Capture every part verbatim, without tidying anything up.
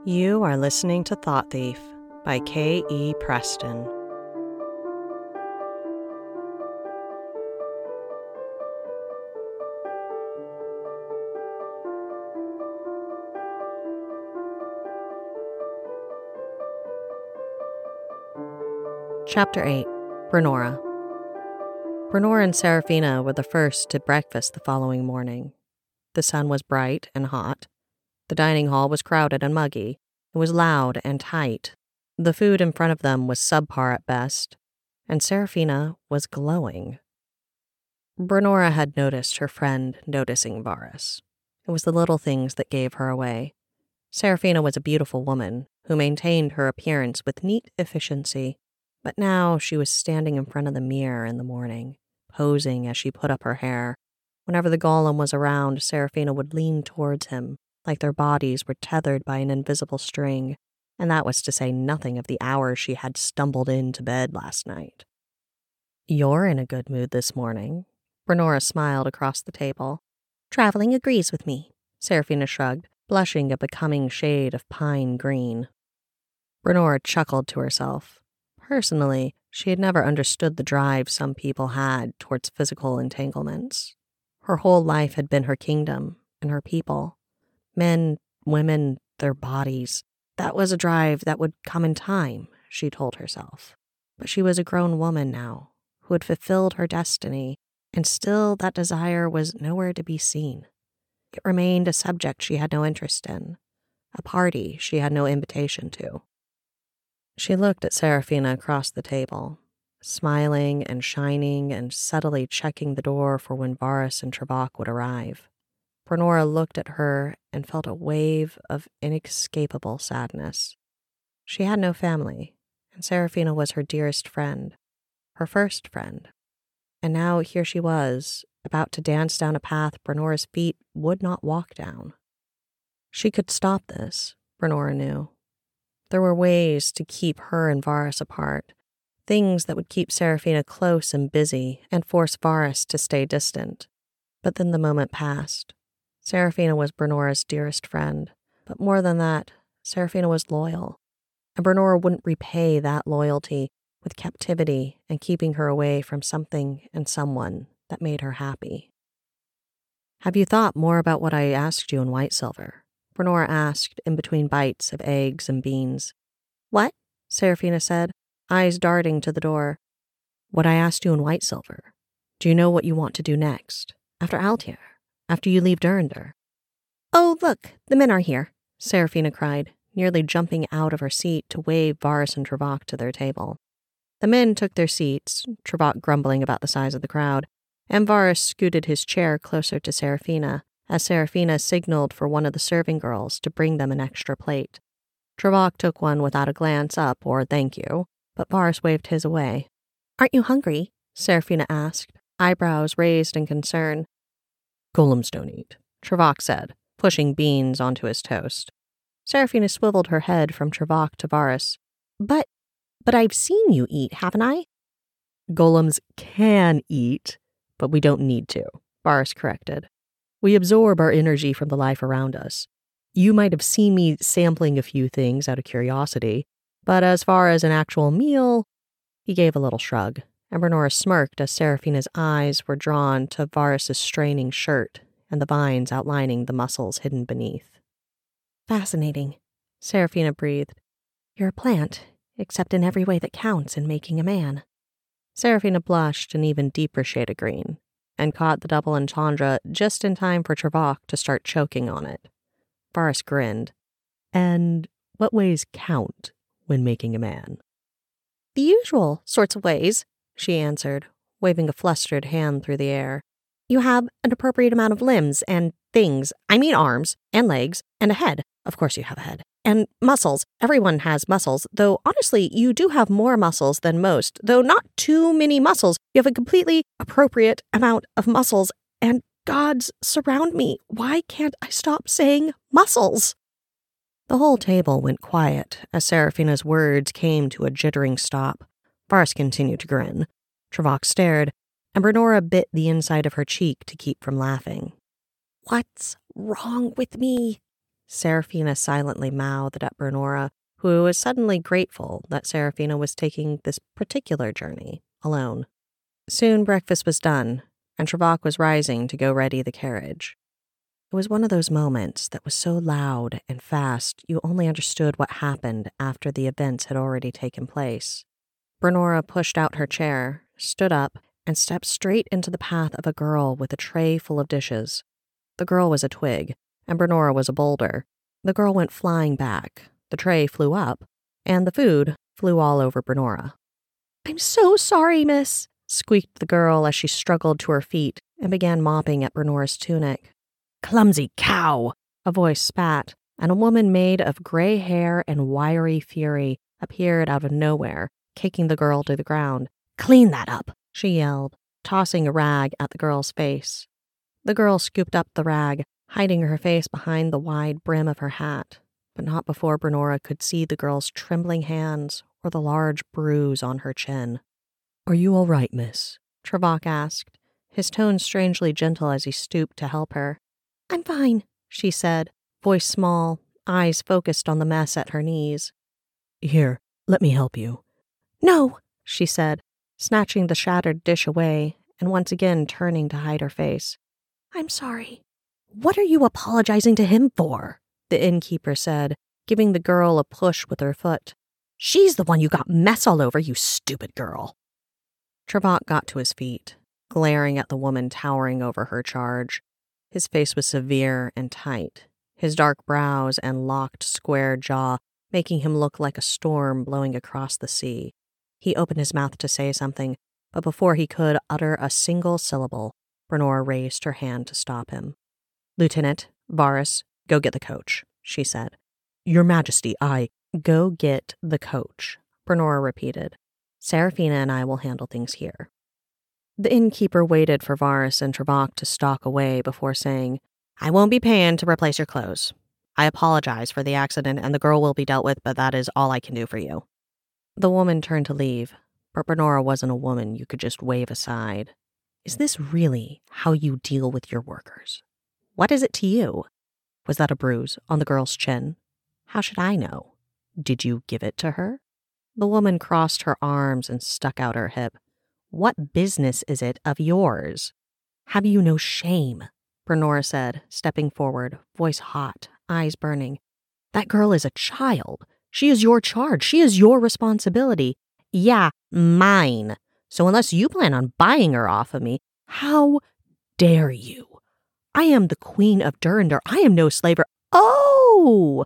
You are listening to Thought Thief by K E. Preston. Chapter eight. Brenora. Brenora and Seraphina were the first to breakfast the following morning. The sun was bright and hot. The dining hall was crowded and muggy. It was loud and tight. The food in front of them was subpar at best, and Seraphina was glowing. Brenora had noticed her friend noticing Varys. It was the little things that gave her away. Seraphina was a beautiful woman who maintained her appearance with neat efficiency, but now she was standing in front of the mirror in the morning, posing as she put up her hair. Whenever the golem was around, Seraphina would lean towards him, like their bodies were tethered by an invisible string, and that was to say nothing of the hours she had stumbled into bed last night. "You're in a good mood this morning." Brenora smiled across the table. "Traveling agrees with me," Seraphina shrugged, blushing a becoming shade of pine green. Brenora chuckled to herself. Personally, she had never understood the drive some people had towards physical entanglements. Her whole life had been her kingdom and her people. Men, women, their bodies. That was a drive that would come in time, she told herself. But she was a grown woman now, who had fulfilled her destiny, and still that desire was nowhere to be seen. It remained a subject she had no interest in, a party she had no invitation to. She looked at Seraphina across the table, smiling and shining and subtly checking the door for when Varys and Travok would arrive. Brenora looked at her and felt a wave of inescapable sadness. She had no family, and Seraphina was her dearest friend, her first friend. And now here she was, about to dance down a path Brenora's feet would not walk down. She could stop this, Brenora knew. There were ways to keep her and Varys apart, things that would keep Seraphina close and busy and force Varys to stay distant. But then the moment passed. Seraphina was Brenora's dearest friend, but more than that, Seraphina was loyal, and Brenora wouldn't repay that loyalty with captivity and keeping her away from something and someone that made her happy. "Have you thought more about what I asked you in White Silver?" Brenora asked in between bites of eggs and beans. "What?" Seraphina said, eyes darting to the door. "What I asked you in White Silver. Do you know what you want to do next? After Altair? After you leave Durrandor?" "Oh, look, the men are here," Seraphina cried, nearly jumping out of her seat to wave Varys and Travok to their table. The men took their seats, Travok grumbling about the size of the crowd, and Varys scooted his chair closer to Seraphina, as Seraphina signaled for one of the serving girls to bring them an extra plate. Travok took one without a glance up or thank you, but Varys waved his away. "Aren't you hungry?" Seraphina asked, eyebrows raised in concern. "Golems don't eat," Travok said, pushing beans onto his toast. Seraphina swiveled her head from Travok to Varys. But, but I've seen you eat, haven't I?" "Golems can eat, but we don't need to," Varys corrected. "We absorb our energy from the life around us. You might have seen me sampling a few things out of curiosity, but as far as an actual meal..." He gave a little shrug, and Brenora smirked as Seraphina's eyes were drawn to Varys' straining shirt and the vines outlining the muscles hidden beneath. "Fascinating," Seraphina breathed. "You're a plant, except in every way that counts in making a man." Seraphina blushed an even deeper shade of green, and caught the double entendre just in time for Travok to start choking on it. Varys grinned. "And what ways count when making a man?" "The usual sorts of ways," she answered, waving a flustered hand through the air. "You have an appropriate amount of limbs and things. I mean arms and legs and a head. Of course you have a head. And muscles. Everyone has muscles, though honestly you do have more muscles than most, though not too many muscles. You have a completely appropriate amount of muscles, and gods surround me. Why can't I stop saying muscles?" The whole table went quiet as Seraphina's words came to a jittering stop. Varys continued to grin. Travok stared, and Brenora bit the inside of her cheek to keep from laughing. "What's wrong with me?" Seraphina silently mouthed at Bernora, who was suddenly grateful that Seraphina was taking this particular journey alone. Soon breakfast was done, and Trevok was rising to go ready the carriage. It was one of those moments that was so loud and fast you only understood what happened after the events had already taken place. Bernora pushed out her chair, stood up, and stepped straight into the path of a girl with a tray full of dishes. The girl was a twig, and Bernora was a boulder. The girl went flying back, the tray flew up, and the food flew all over Bernora. "I'm so sorry, miss," squeaked the girl as she struggled to her feet and began mopping at Bernora's tunic. "Clumsy cow!" a voice spat, and a woman made of gray hair and wiry fury appeared out of nowhere, kicking the girl to the ground. "Clean that up," she yelled, tossing a rag at the girl's face. The girl scooped up the rag, hiding her face behind the wide brim of her hat, but not before Bernora could see the girl's trembling hands or the large bruise on her chin. "Are you all right, miss?" Trevok asked, his tone strangely gentle as he stooped to help her. "I'm fine," she said, voice small, eyes focused on the mess at her knees. "Here, let me help you." "No," she said, snatching the shattered dish away and once again turning to hide her face. "I'm sorry." "What are you apologizing to him for?" the innkeeper said, giving the girl a push with her foot. "She's the one you got mess all over, you stupid girl." Trevok got to his feet, glaring at the woman towering over her charge. His face was severe and tight, his dark brows and locked, square jaw making him look like a storm blowing across the sea. He opened his mouth to say something, but before he could utter a single syllable, Bernora raised her hand to stop him. "Lieutenant, Varys, go get the coach," she said. "Your Majesty, I—" "Go get the coach," Bernora repeated. "Seraphina and I will handle things here." The innkeeper waited for Varys and Trevok to stalk away before saying, "I won't be paying to replace your clothes. I apologize for the accident and the girl will be dealt with, but that is all I can do for you." The woman turned to leave, but Bernora wasn't a woman you could just wave aside. "Is this really how you deal with your workers? What is it to you? Was that a bruise on the girl's chin? How should I know? Did you give it to her?" The woman crossed her arms and stuck out her hip. "What business is it of yours?" "Have you no shame?" Bernora said, stepping forward, voice hot, eyes burning. "That girl is a child. She is your charge. She is your responsibility. Yeah, mine. So unless you plan on buying her off of me, how dare you? I am the Queen of Durandar. I am no slaver." "Oh,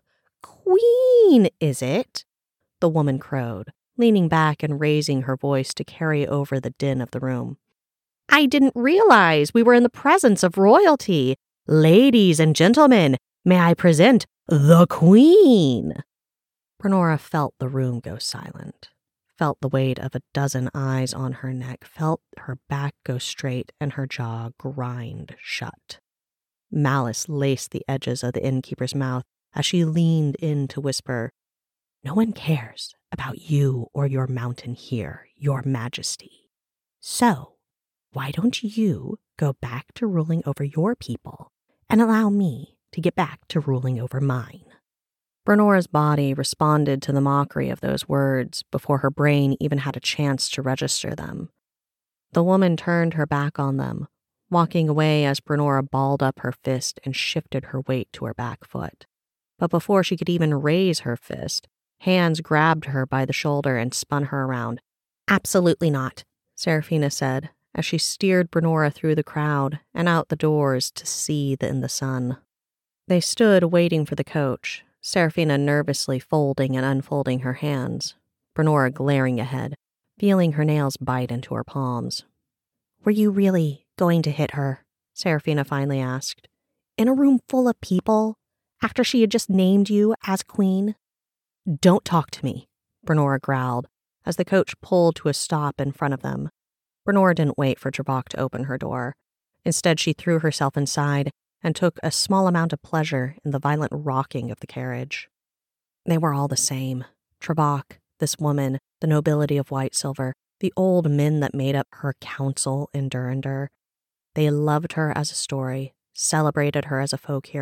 Queen, is it?" the woman crowed, leaning back and raising her voice to carry over the din of the room. "I didn't realize we were in the presence of royalty. Ladies and gentlemen, may I present the Queen?" Bernora felt the room go silent, felt the weight of a dozen eyes on her neck, felt her back go straight and her jaw grind shut. Malice laced the edges of the innkeeper's mouth as she leaned in to whisper, "No one cares about you or your mountain here, your Majesty. So, why don't you go back to ruling over your people and allow me to get back to ruling over mine?" Bernora's body responded to the mockery of those words before her brain even had a chance to register them. The woman turned her back on them, walking away as Bernora balled up her fist and shifted her weight to her back foot. But before she could even raise her fist, hands grabbed her by the shoulder and spun her around. "Absolutely not," Seraphina said, as she steered Bernora through the crowd and out the doors to seethe in the sun. They stood waiting for the coach, Seraphina nervously folding and unfolding her hands, Bernora glaring ahead, feeling her nails bite into her palms. "Were you really going to hit her?" Seraphina finally asked. "In a room full of people, after she had just named you as queen?" "Don't talk to me," Bernora growled, as the coach pulled to a stop in front of them. Bernora didn't wait for Trevok to open her door. Instead, she threw herself inside and took a small amount of pleasure in the violent rocking of the carriage. They were all the same. Trevok, this woman, the nobility of White Silver, the old men that made up her council in Durandar. They loved her as a story, celebrated her as a folk hero,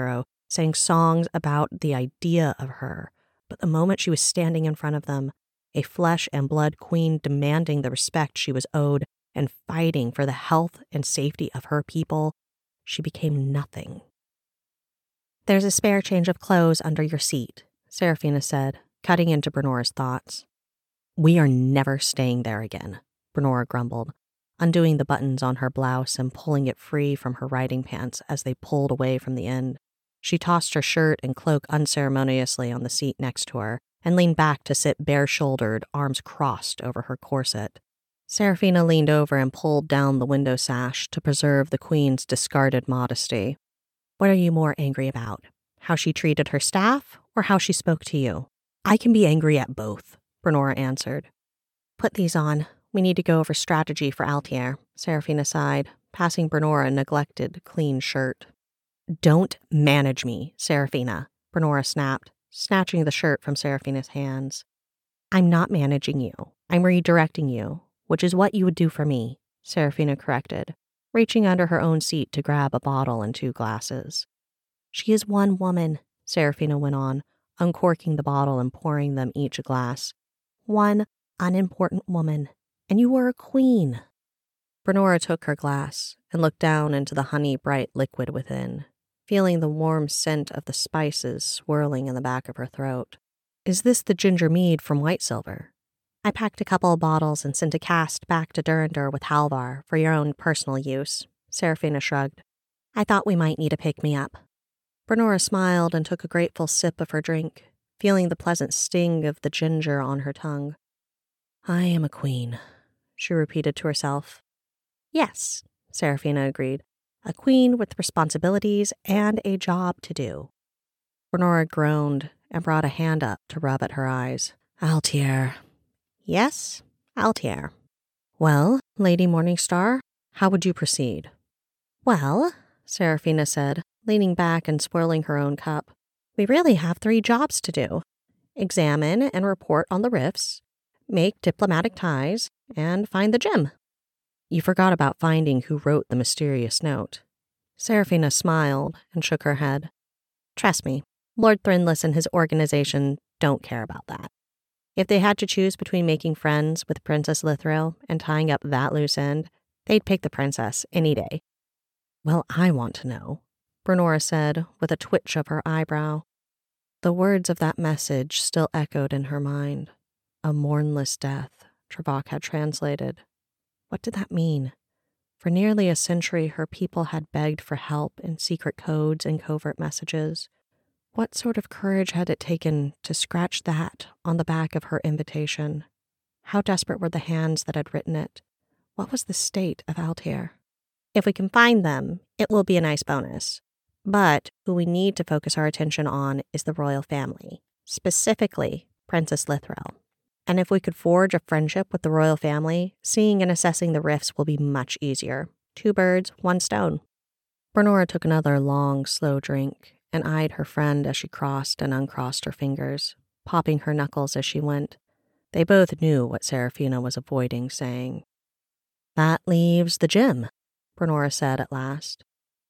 sang songs about the idea of her, but the moment she was standing in front of them, a flesh and blood queen demanding the respect she was owed and fighting for the health and safety of her people, she became nothing. "There's a spare change of clothes under your seat," Seraphina said, cutting into Bernora's thoughts. "We are never staying there again," Bernora grumbled, undoing the buttons on her blouse and pulling it free from her riding pants as they pulled away from the end. She tossed her shirt and cloak unceremoniously on the seat next to her and leaned back to sit bare-shouldered, arms crossed over her corset. Seraphina leaned over and pulled down the window sash to preserve the queen's discarded modesty. "What are you more angry about? How she treated her staff or how she spoke to you?" "I can be angry at both," Bernora answered. "Put these on. We need to go over strategy for Altier," Seraphina sighed, passing Bernora a neglected, clean shirt. "Don't manage me, Seraphina," Bernora snapped, snatching the shirt from Seraphina's hands. "I'm not managing you. I'm redirecting you, which is what you would do for me," Seraphina corrected, reaching under her own seat to grab a bottle and two glasses. "She is one woman," Seraphina went on, uncorking the bottle and pouring them each a glass. "One unimportant woman, and you were a queen." Bernora took her glass and looked down into the honey-bright liquid within, feeling the warm scent of the spices swirling in the back of her throat. "Is this the ginger mead from White Silver?" "I packed a couple of bottles and sent a cast back to Durandar with Halvar for your own personal use," Seraphina shrugged. "I thought we might need a pick-me-up." Bernora smiled and took a grateful sip of her drink, feeling the pleasant sting of the ginger on her tongue. "I am a queen," she repeated to herself. "Yes," Seraphina agreed. "A queen with responsibilities and a job to do." Bernora groaned and brought a hand up to rub at her eyes. "Altier." "Yes, Altier." "Well, Lady Morningstar, how would you proceed?" "Well," Seraphina said, leaning back and swirling her own cup, "we really have three jobs to do. Examine and report on the rifts, make diplomatic ties, and find the gem." "You forgot about finding who wrote the mysterious note." Seraphina smiled and shook her head. "Trust me, Lord Thrinless and his organization don't care about that. If they had to choose between making friends with Princess Lithril and tying up that loose end, they'd pick the princess any day." "Well, I want to know," Bernora said with a twitch of her eyebrow. The words of that message still echoed in her mind. A mournless death, Travok had translated. What did that mean? For nearly a century, her people had begged for help in secret codes and covert messages. What sort of courage had it taken to scratch that on the back of her invitation? How desperate were the hands that had written it? What was the state of Altier? "If we can find them, it will be a nice bonus. But who we need to focus our attention on is the royal family, specifically Princess Lithril. And if we could forge a friendship with the royal family, seeing and assessing the rifts will be much easier. Two birds, one stone." Bernora took another long, slow drink and eyed her friend as she crossed and uncrossed her fingers, popping her knuckles as she went. They both knew what Seraphina was avoiding saying. "That leaves the gem," Bernora said at last.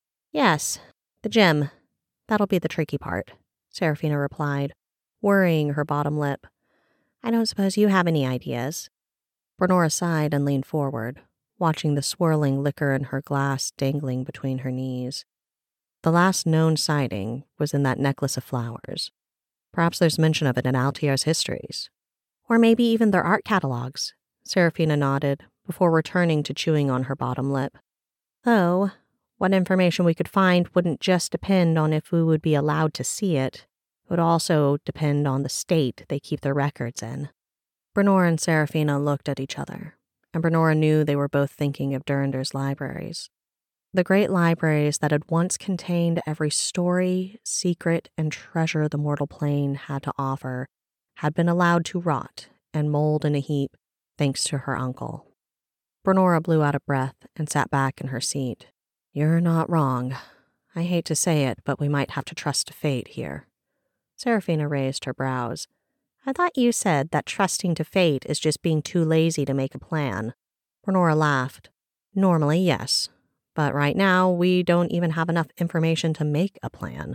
"Yes, the gem. That'll be the tricky part," Seraphina replied, worrying her bottom lip. "I don't suppose you have any ideas." Bernora sighed and leaned forward, watching the swirling liquor in her glass dangling between her knees. The last known sighting was in that necklace of flowers. Perhaps there's mention of it in Altier's histories. Or maybe even their art catalogs, Seraphina nodded, before returning to chewing on her bottom lip. Though, what information we could find wouldn't just depend on if we would be allowed to see it. It would also depend on the state they keep their records in. Bernora and Seraphina looked at each other, and Bernora knew they were both thinking of Durandar's libraries. The great libraries that had once contained every story, secret, and treasure the mortal plane had to offer had been allowed to rot and mold in a heap thanks to her uncle. Bernora blew out a breath and sat back in her seat. "You're not wrong. I hate to say it, but we might have to trust to fate here." Seraphina raised her brows. "I thought you said that trusting to fate is just being too lazy to make a plan." Bernora laughed. "Normally, yes. But right now, we don't even have enough information to make a plan.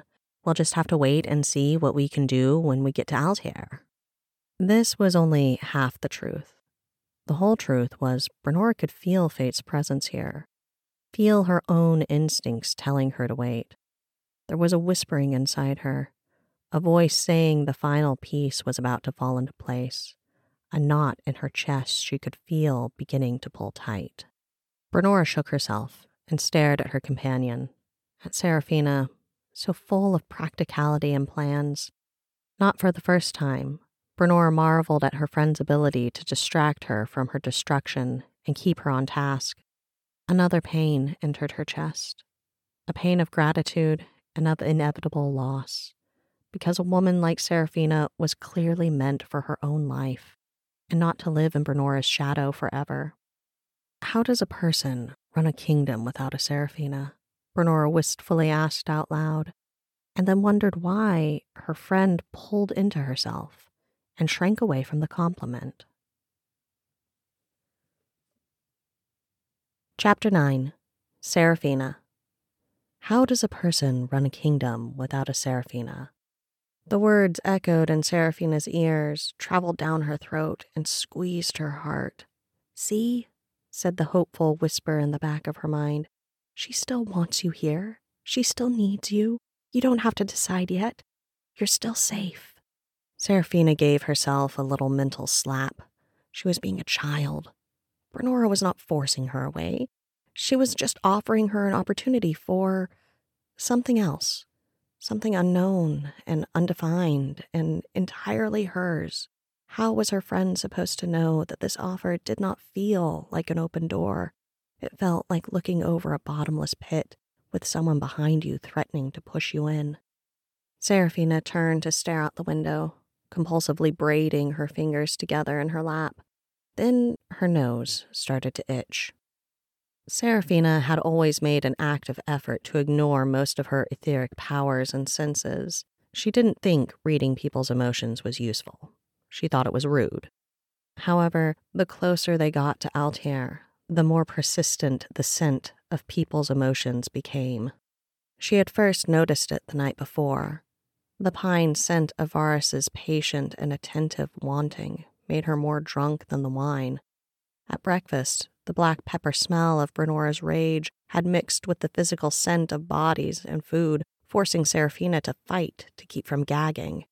We'll just have to wait and see what we can do when we get to Altair. This was only half the truth. The whole truth was Brenora could feel fate's presence here, feel her own instincts telling her to wait. There was a whispering inside her, a voice saying the final piece was about to fall into place, a knot in her chest she could feel beginning to pull tight. Brenora shook herself and stared at her companion, at Seraphina, so full of practicality and plans. Not for the first time, Brenora marveled at her friend's ability to distract her from her destruction and keep her on task. Another pain entered her chest, a pain of gratitude and of inevitable loss, because a woman like Seraphina was clearly meant for her own life, and not to live in Brenora's shadow forever. How does a person run a kingdom without a Seraphina? Brenora wistfully asked out loud, and then wondered why her friend pulled into herself and shrank away from the compliment. Chapter nine. Seraphina. How does a person run a kingdom without a Seraphina? The words echoed in Seraphina's ears, traveled down her throat, and squeezed her heart. See, said the hopeful whisper in the back of her mind. She still wants you here. She still needs you. You don't have to decide yet. You're still safe. Seraphina gave herself a little mental slap. She was being a child. Brenora was not forcing her away. She was just offering her an opportunity for something else, something unknown and undefined and entirely hers. How was her friend supposed to know that this offer did not feel like an open door? It felt like looking over a bottomless pit with someone behind you threatening to push you in. Seraphina turned to stare out the window, compulsively braiding her fingers together in her lap. Then her nose started to itch. Seraphina had always made an active effort to ignore most of her etheric powers and senses. She didn't think reading people's emotions was useful. She thought it was rude. However, the closer they got to Altair, the more persistent the scent of people's emotions became. She had first noticed it the night before. The pine scent of Varus's patient and attentive wanting made her more drunk than the wine. At breakfast, the black pepper smell of Brenora's rage had mixed with the physical scent of bodies and food, forcing Seraphina to fight to keep from gagging.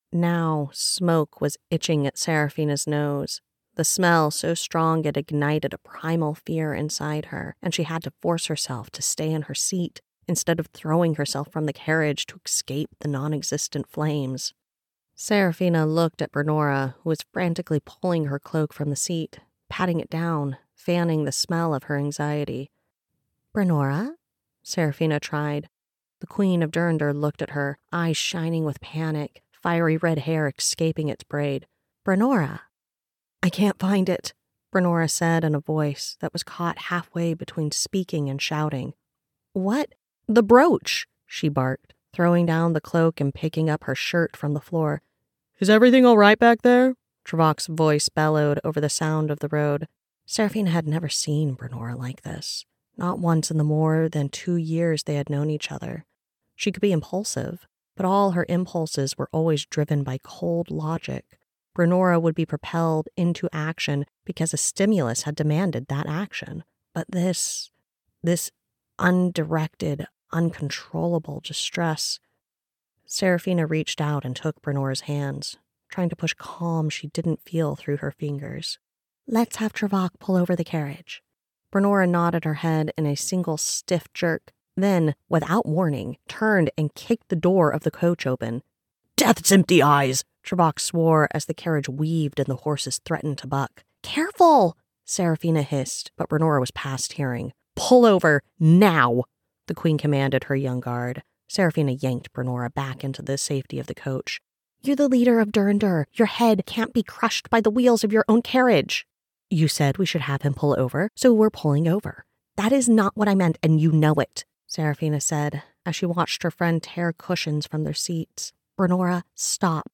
Now, smoke was itching at Seraphina's nose, the smell so strong it ignited a primal fear inside her, and she had to force herself to stay in her seat instead of throwing herself from the carriage to escape the non-existent flames. Seraphina looked at Brenora, who was frantically pulling her cloak from the seat, patting it down, fanning the smell of her anxiety. "Brenora?" Seraphina tried. The Queen of Durandar looked at her, eyes shining with panic, fiery red hair escaping its braid. "Brenora?" "I can't find it," Brenora said in a voice that was caught halfway between speaking and shouting. "What? The brooch!" she barked, throwing down the cloak and picking up her shirt from the floor. "Is everything all right back there?" Travok's voice bellowed over the sound of the road. Seraphina had never seen Brenora like this, not once in the more than two years they had known each other. She could be impulsive, but all her impulses were always driven by cold logic. Brenora would be propelled into action because a stimulus had demanded that action. But this, this undirected, uncontrollable distress. Seraphina reached out and took Brenora's hands, trying to push calm she didn't feel through her fingers. "Let's have Travok pull over the carriage." Brenora nodded her head in a single stiff jerk, then, without warning, turned and kicked the door of the coach open. "Death's empty eyes!" Travok swore as the carriage weaved and the horses threatened to buck. "Careful!" Seraphina hissed, but Brenora was past hearing. "Pull over, now!" the Queen commanded her young guard. Seraphina yanked Brenora back into the safety of the coach. "You're the leader of Durandar. Your head can't be crushed by the wheels of your own carriage." "You said we should have him pull over, so we're pulling over." "That is not what I meant, and you know it," Seraphina said, as she watched her friend tear cushions from their seats. "Brenora, stop.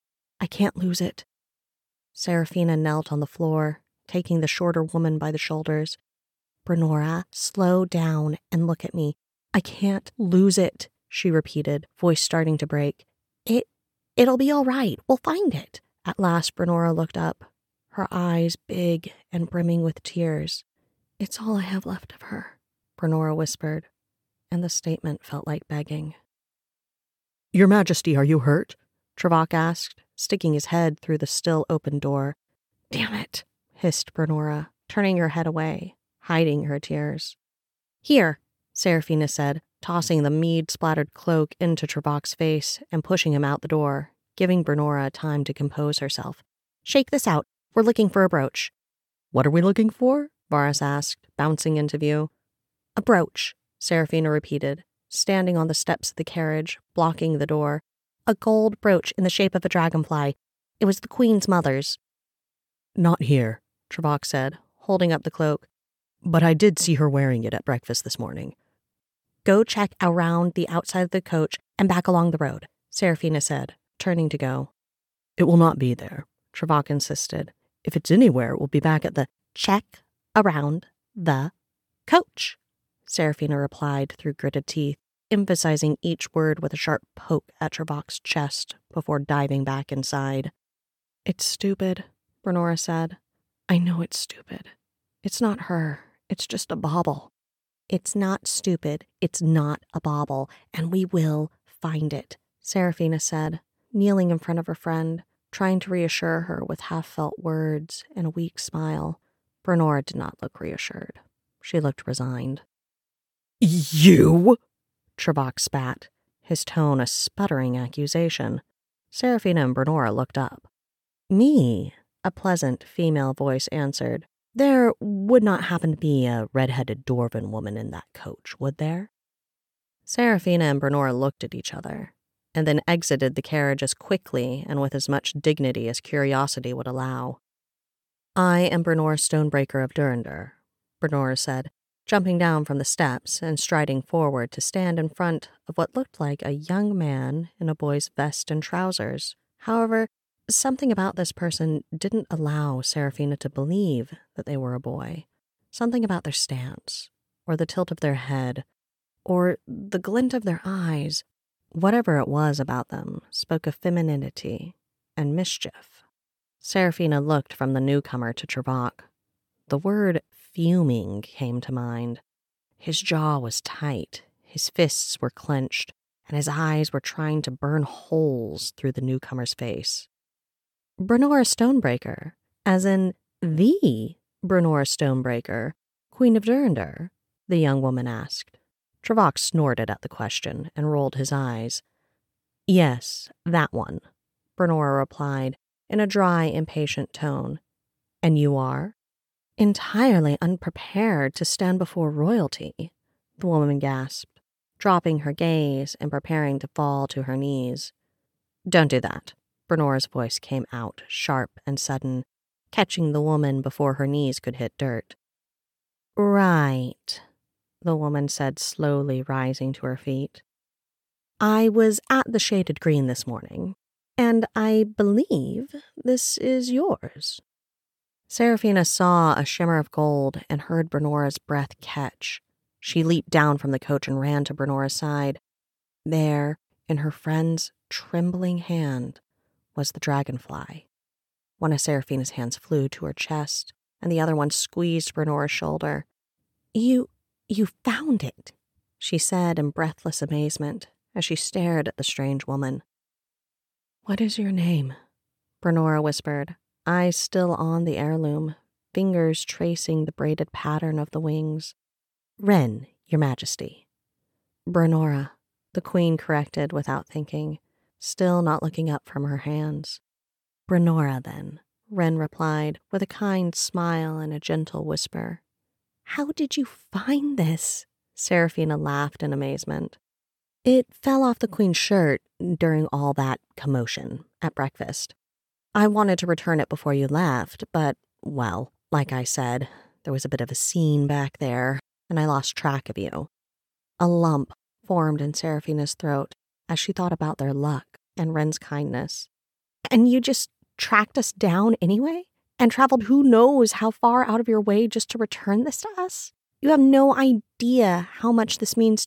I can't lose it." Seraphina knelt on the floor, taking the shorter woman by the shoulders. "Brenora, slow down and look at me. I can't lose it," she repeated, voice starting to break. It, it'll be all right. We'll find it. At last, Brenora looked up, her eyes big and brimming with tears. It's all I have left of her, Brenora whispered, and the statement felt like begging. Your Majesty, are you hurt? Travok asked, sticking his head through the still open door. Damn it, hissed Brenora, turning her head away, hiding her tears. Here, Seraphina said, tossing the mead-splattered cloak into Travok's face and pushing him out the door, giving Brenora time to compose herself. Shake this out. We're looking for a brooch. What are we looking for? Varys asked, bouncing into view. A brooch, Seraphina repeated, standing on the steps of the carriage, blocking the door. A gold brooch in the shape of a dragonfly. It was the Queen's mother's. Not here, Travok said, holding up the cloak. But I did see her wearing it at breakfast this morning. Go check around the outside of the coach and back along the road, Seraphina said, turning to go. It will not be there, Travok insisted. If it's anywhere, we'll be back at the check around the coach, Seraphina replied through gritted teeth, emphasizing each word with a sharp poke at Travok's chest before diving back inside. It's stupid, Brenora said. I know it's stupid. It's not her. It's just a bauble. It's not stupid. It's not a bauble, and we will find it, Seraphina said, kneeling in front of her friend, trying to reassure her with half-felt words and a weak smile. Brenora did not look reassured. She looked resigned. You? Travok spat, his tone a sputtering accusation. Seraphina and Brenora looked up. Me, a pleasant female voice answered. There would not happen to be a red-headed dwarven woman in that coach, would there? Seraphina and Brenora looked at each other, and then exited the carriage as quickly and with as much dignity as curiosity would allow. I am Brenora Stonebreaker of Durrandor, Brenora said, jumping down from the steps and striding forward to stand in front of what looked like a young man in a boy's vest and trousers. However, something about this person didn't allow Seraphina to believe that they were a boy. Something about their stance, or the tilt of their head, or the glint of their eyes, whatever it was about them, spoke of femininity and mischief. Seraphina looked from the newcomer to Travok. The word fuming came to mind. His jaw was tight, his fists were clenched, and his eyes were trying to burn holes through the newcomer's face. Brenora Stonebreaker, as in the Brenora Stonebreaker, Queen of Durrandor? The young woman asked. Travok snorted at the question and rolled his eyes. Yes, that one, Brenora replied in a dry, impatient tone. And you are? Entirely unprepared to stand before royalty, the woman gasped, dropping her gaze and preparing to fall to her knees. Don't do that. Brenora's voice came out, sharp and sudden, catching the woman before her knees could hit dirt. Right, the woman said, slowly rising to her feet. I was at the Shaded Green this morning, and I believe this is yours. Seraphina saw a shimmer of gold and heard Brenora's breath catch. She leaped down from the coach and ran to Brenora's side. There, in her friend's trembling hand, was the dragonfly. One of Seraphina's hands flew to her chest, and the other one squeezed Brenora's shoulder. You, you found it, she said in breathless amazement as she stared at the strange woman. What is your name? Brenora whispered, eyes still on the heirloom, fingers tracing the braided pattern of the wings. Wren, Your Majesty. Brenora, the queen corrected without thinking, still not looking up from her hands. Brenora, then, Wren replied, with a kind smile and a gentle whisper. How did you find this? Seraphina laughed in amazement. It fell off the queen's shirt during all that commotion at breakfast. I wanted to return it before you left, but, well, like I said, there was a bit of a scene back there, and I lost track of you. A lump formed in Seraphina's throat as she thought about their luck and Wren's kindness. And you just tracked us down anyway? And traveled who knows how far out of your way just to return this to us? You have no idea how much this means to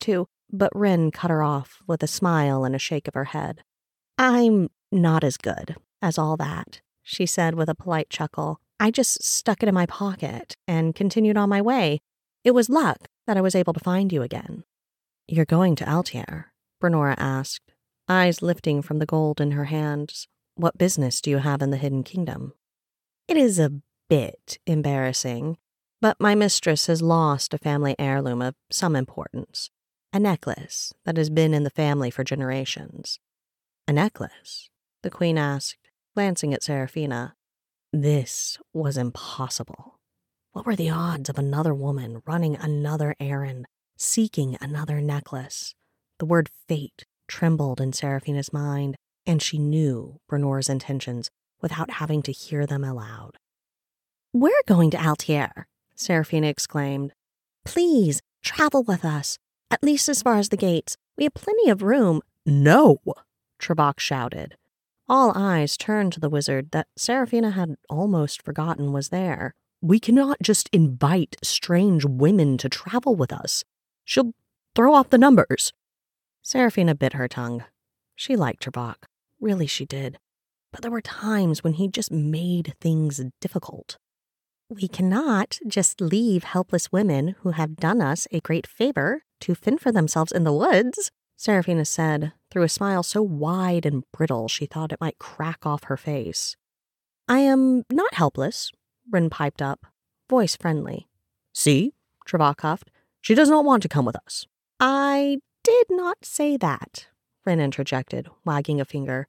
but Rin cut her off with a smile and a shake of her head. I'm not as good as all that, she said with a polite chuckle. I just stuck it in my pocket and continued on my way. It was luck that I was able to find you again. You're going to Altier? Brenora asked, eyes lifting from the gold in her hands. What business do you have in the Hidden Kingdom? It is a bit embarrassing, but my mistress has lost a family heirloom of some importance. A necklace that has been in the family for generations. A necklace? The queen asked, glancing at Seraphina. This was impossible. What were the odds of another woman running another errand, seeking another necklace? The word fate trembled in Seraphina's mind, and she knew Brenora's intentions without having to hear them aloud. We're going to Altier, Seraphina exclaimed. Please, travel with us, at least as far as the gates. We have plenty of room. No, Trevok shouted. All eyes turned to the wizard that Seraphina had almost forgotten was there. We cannot just invite strange women to travel with us. She'll throw off the numbers. Seraphina bit her tongue. She liked Trevok. Really she did. But there were times when he just made things difficult. We cannot just leave helpless women who have done us a great favor to fend for themselves in the woods, Seraphina said, through a smile so wide and brittle she thought it might crack off her face. I am not helpless, Rin piped up, voice friendly. See, Trevok huffed. She does not want to come with us. I did not say that, Rin interjected, wagging a finger.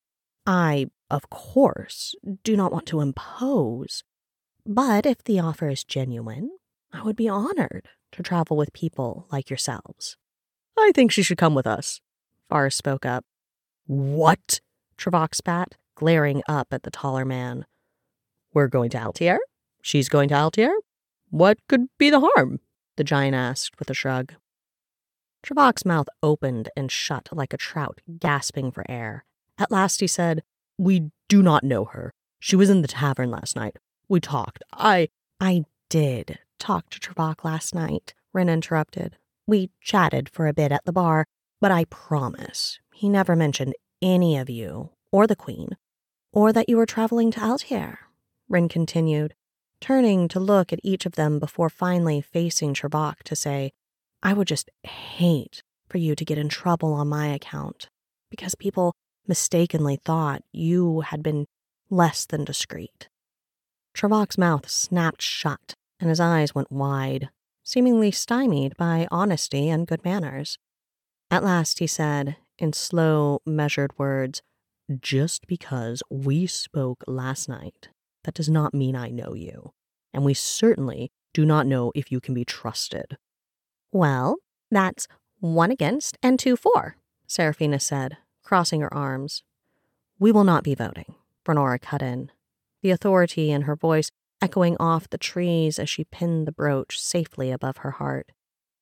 I, of course, do not want to impose, but if the offer is genuine, I would be honored to travel with people like yourselves. I think she should come with us, Varys spoke up. What? Trevok spat, glaring up at the taller man. We're going to Altier? She's going to Altier? What could be the harm? The giant asked with a shrug. Trevok's mouth opened and shut like a trout gasping for air. At last he said, We do not know her. She was in the tavern last night. We talked. I... I did talk to Trevok last night, Rin interrupted. We chatted for a bit at the bar, but I promise he never mentioned any of you, or the queen, or that you were traveling to Altier, Rin continued, turning to look at each of them before finally facing Trevok to say, I would just hate for you to get in trouble on my account, because people mistakenly thought you had been less than discreet. Trevok's mouth snapped shut, and his eyes went wide, seemingly stymied by honesty and good manners. At last he said, in slow, measured words, Just because we spoke last night, that does not mean I know you, and we certainly do not know if you can be trusted. Well, that's one against and two for, Seraphina said, crossing her arms. We will not be voting, Brenora cut in, the authority in her voice echoing off the trees as she pinned the brooch safely above her heart.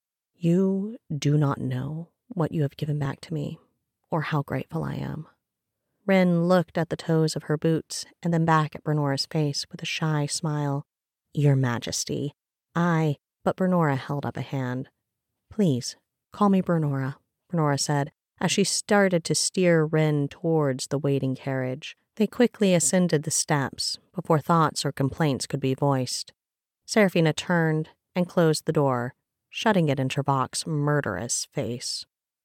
You do not know what you have given back to me, or how grateful I am. Rin looked at the toes of her boots and then back at Brenora's face with a shy smile. Your Majesty, I... But Brenora held up a hand. Please, call me Brenora, Brenora said, as she started to steer Rin towards the waiting carriage. They quickly ascended the steps before thoughts or complaints could be voiced. Seraphina turned and closed the door, shutting it in Trevok's murderous face.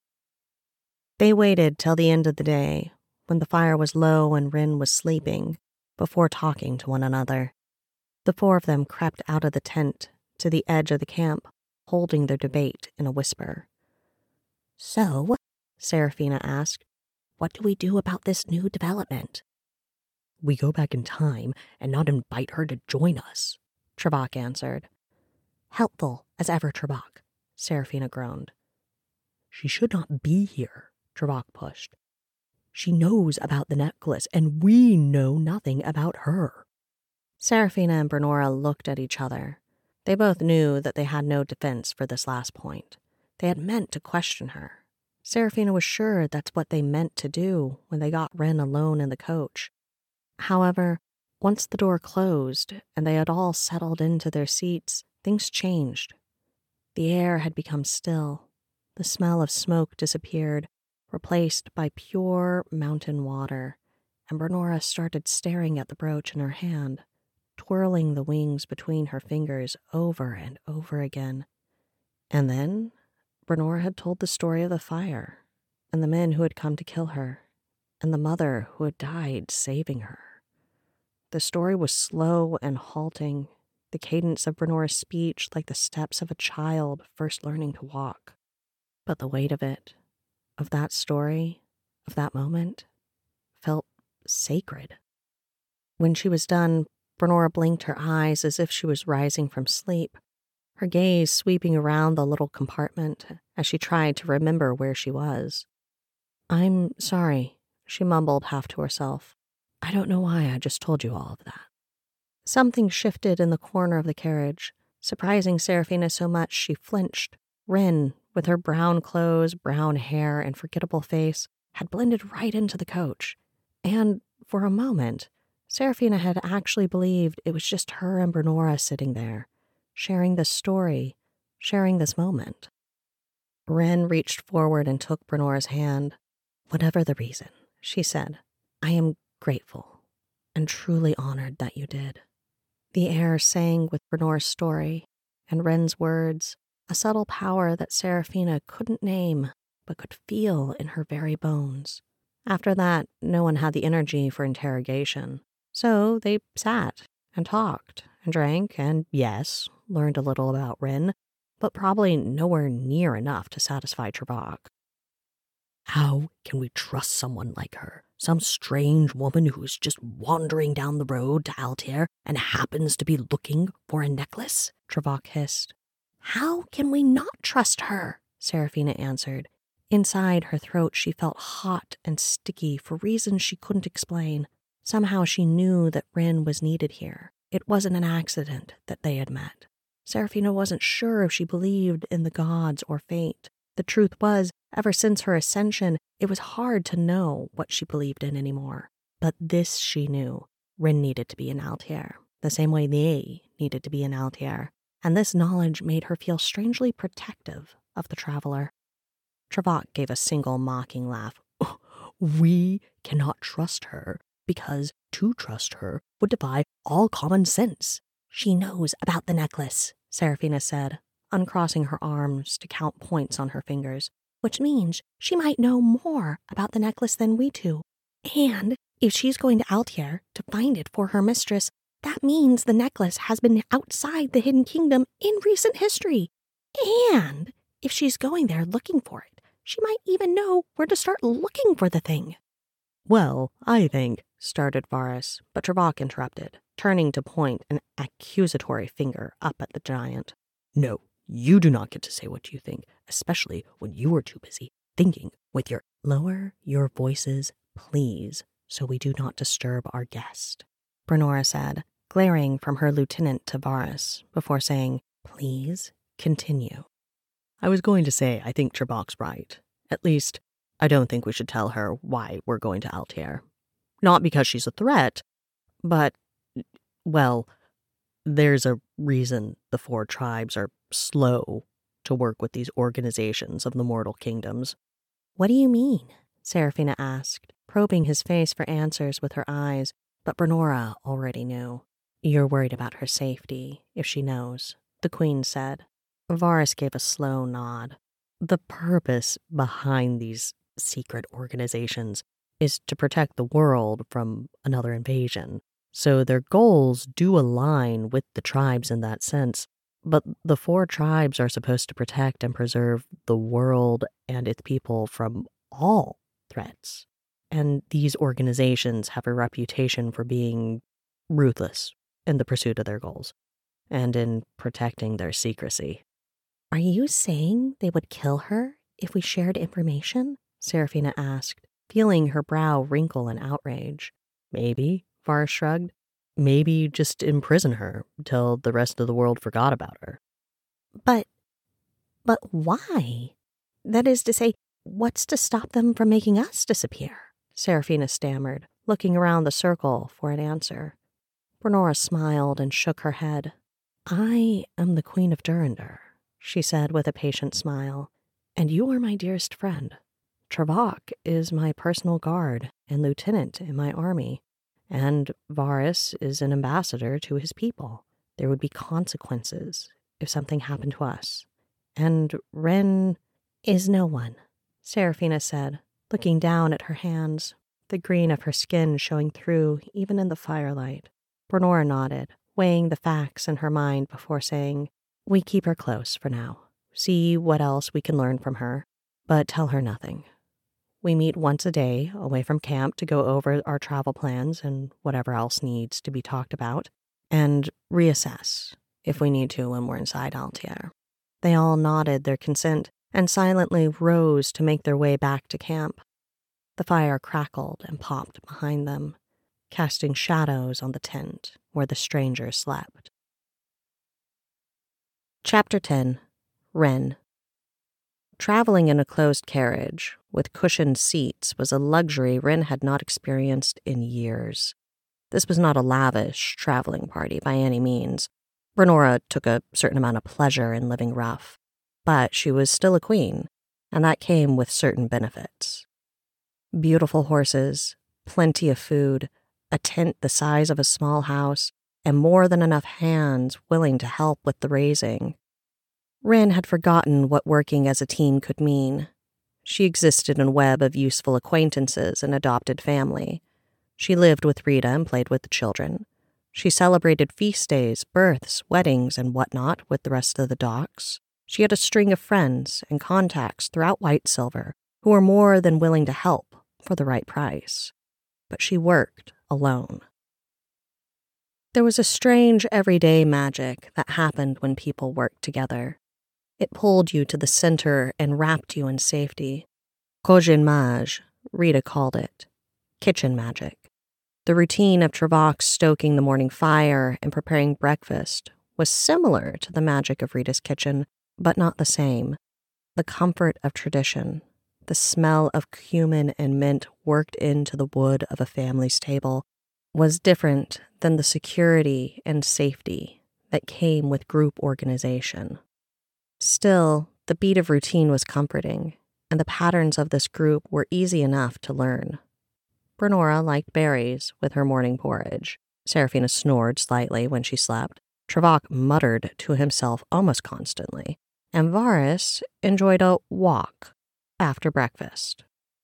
They waited till the end of the day, when the fire was low and Rin was sleeping, before talking to one another. The four of them crept out of the tent to the edge of the camp, holding their debate in a whisper. So, Seraphina asked, what do we do about this new development? We go back in time and not invite her to join us, Trevok answered. Helpful as ever, Trevok, Seraphina groaned. She should not be here, Trevok pushed. She knows about the necklace, and we know nothing about her. Seraphina and Brenora looked at each other. They both knew that they had no defense for this last point. They had meant to question her. Seraphina was sure that's what they meant to do when they got Rin alone in the coach. However, once the door closed and they had all settled into their seats, things changed. The air had become still. The smell of smoke disappeared, replaced by pure mountain water, and Brenora started staring at the brooch in her hand, twirling the wings between her fingers over and over again. And then Brenora had told the story of the fire, and the men who had come to kill her, and the mother who had died saving her. The story was slow and halting, the cadence of Brenora's speech like the steps of a child first learning to walk. But the weight of it, of that story, of that moment, felt sacred. When she was done, Brenora blinked her eyes as if she was rising from sleep, her gaze sweeping around the little compartment as she tried to remember where she was. "I'm sorry," she mumbled half to herself. "I don't know why I just told you all of that." Something shifted in the corner of the carriage, surprising Seraphina so much she flinched. Rin, with her brown clothes, brown hair, and forgettable face, had blended right into the coach. And, for a moment, Seraphina had actually believed it was just her and Brenora sitting there, sharing this story, sharing this moment. Rin reached forward and took Brenora's hand. "Whatever the reason," she said, "I am grateful and truly honored that you did." The air sang with Brenora's story and Ren's words, a subtle power that Seraphina couldn't name but could feel in her very bones. After that, no one had the energy for interrogation, so they sat and talked and drank and, yes, learned a little about Ren, but probably nowhere near enough to satisfy Trevok. "How can we trust someone like her? Some strange woman who's just wandering down the road to Altair and happens to be looking for a necklace?" Trevok hissed. "How can we not trust her?" Seraphina answered. Inside her throat, she felt hot and sticky for reasons she couldn't explain. Somehow she knew that Rin was needed here. It wasn't an accident that they had met. Seraphina wasn't sure if she believed in the gods or fate. The truth was, ever since her ascension, it was hard to know what she believed in anymore. But this she knew. Rin needed to be in Altair, the same way they needed to be in Altair. And this knowledge made her feel strangely protective of the traveler. Trevok gave a single mocking laugh. "We cannot trust her, because to trust her would defy all common sense." "She knows about the necklace," Seraphina said, uncrossing her arms to count points on her fingers, "which means she might know more about the necklace than we do. And if she's going to Altair to find it for her mistress, that means the necklace has been outside the Hidden Kingdom in recent history. And if she's going there looking for it, she might even know where to start looking for the thing." "Well, I think," started Varus, but Trevok interrupted, turning to point an accusatory finger up at the giant. "No, you do not get to say what you think, especially when you are too busy thinking with your—" "Lower your voices, please, so we do not disturb our guest," Brenora said, glaring from her lieutenant to Varus before saying, "Please continue." "I was going to say I think Trevok's right. At least, I don't think we should tell her why we're going to Altair. Not because she's a threat, but, well, there's a reason the four tribes are slow to work with these organizations of the mortal kingdoms." "What do you mean?" Seraphina asked, probing his face for answers with her eyes, but Brenora already knew. "You're worried about her safety, if she knows," the queen said. Varus gave a slow nod. "The purpose behind these secret organizations is to protect the world from another invasion. So their goals do align with the tribes in that sense, but the four tribes are supposed to protect and preserve the world and its people from all threats. And these organizations have a reputation for being ruthless in the pursuit of their goals and in protecting their secrecy." "Are you saying they would kill her if we shared information?" Seraphina asked, feeling her brow wrinkle in outrage. "Maybe," Varus shrugged. "Maybe just imprison her till the rest of the world forgot about her." But, but why? That is to say, what's to stop them from making us disappear?" Seraphina stammered, looking around the circle for an answer. Brenora smiled and shook her head. "I am the Queen of Durandar," she said with a patient smile. And you are my dearest friend. Travok is my personal guard and lieutenant in my army, and Varys is an ambassador to his people. There would be consequences if something happened to us. And Ren is no one, Seraphina said, looking down at her hands, the green of her skin showing through even in the firelight. Brenora nodded, weighing the facts in her mind before saying, "We keep her close for now. See what else we can learn from her, but tell her nothing. We meet once a day away from camp to go over our travel plans and whatever else needs to be talked about, and reassess if we need to when we're inside Altier." They all nodded their consent and silently rose to make their way back to camp. The fire crackled and popped behind them, casting shadows on the tent where the strangers slept. Chapter ten. Ren. Traveling in a closed carriage with cushioned seats was a luxury Ren had not experienced in years. This was not a lavish traveling party by any means. Brenora took a certain amount of pleasure in living rough, but she was still a queen, and that came with certain benefits. Beautiful horses, plenty of food, a tent the size of a small house, and more than enough hands willing to help with the raising. Ren had forgotten what working as a team could mean. She existed in a web of useful acquaintances and adopted family. She lived with Rita and played with the children. She celebrated feast days, births, weddings, and whatnot with the rest of the docks. She had a string of friends and contacts throughout White Silver who were more than willing to help for the right price. But she worked alone. There was a strange everyday magic that happened when people worked together. It pulled you to the center and wrapped you in safety. Kojin Maj, Rita called it. Kitchen magic. The routine of Travok stoking the morning fire and preparing breakfast was similar to the magic of Rita's kitchen, but not the same. The comfort of tradition, the smell of cumin and mint worked into the wood of a family's table, was different than the security and safety that came with group organization. Still, the beat of routine was comforting, and the patterns of this group were easy enough to learn. Brenora liked berries with her morning porridge. Seraphina snored slightly when she slept. Travok muttered to himself almost constantly. And Varys enjoyed a walk after breakfast.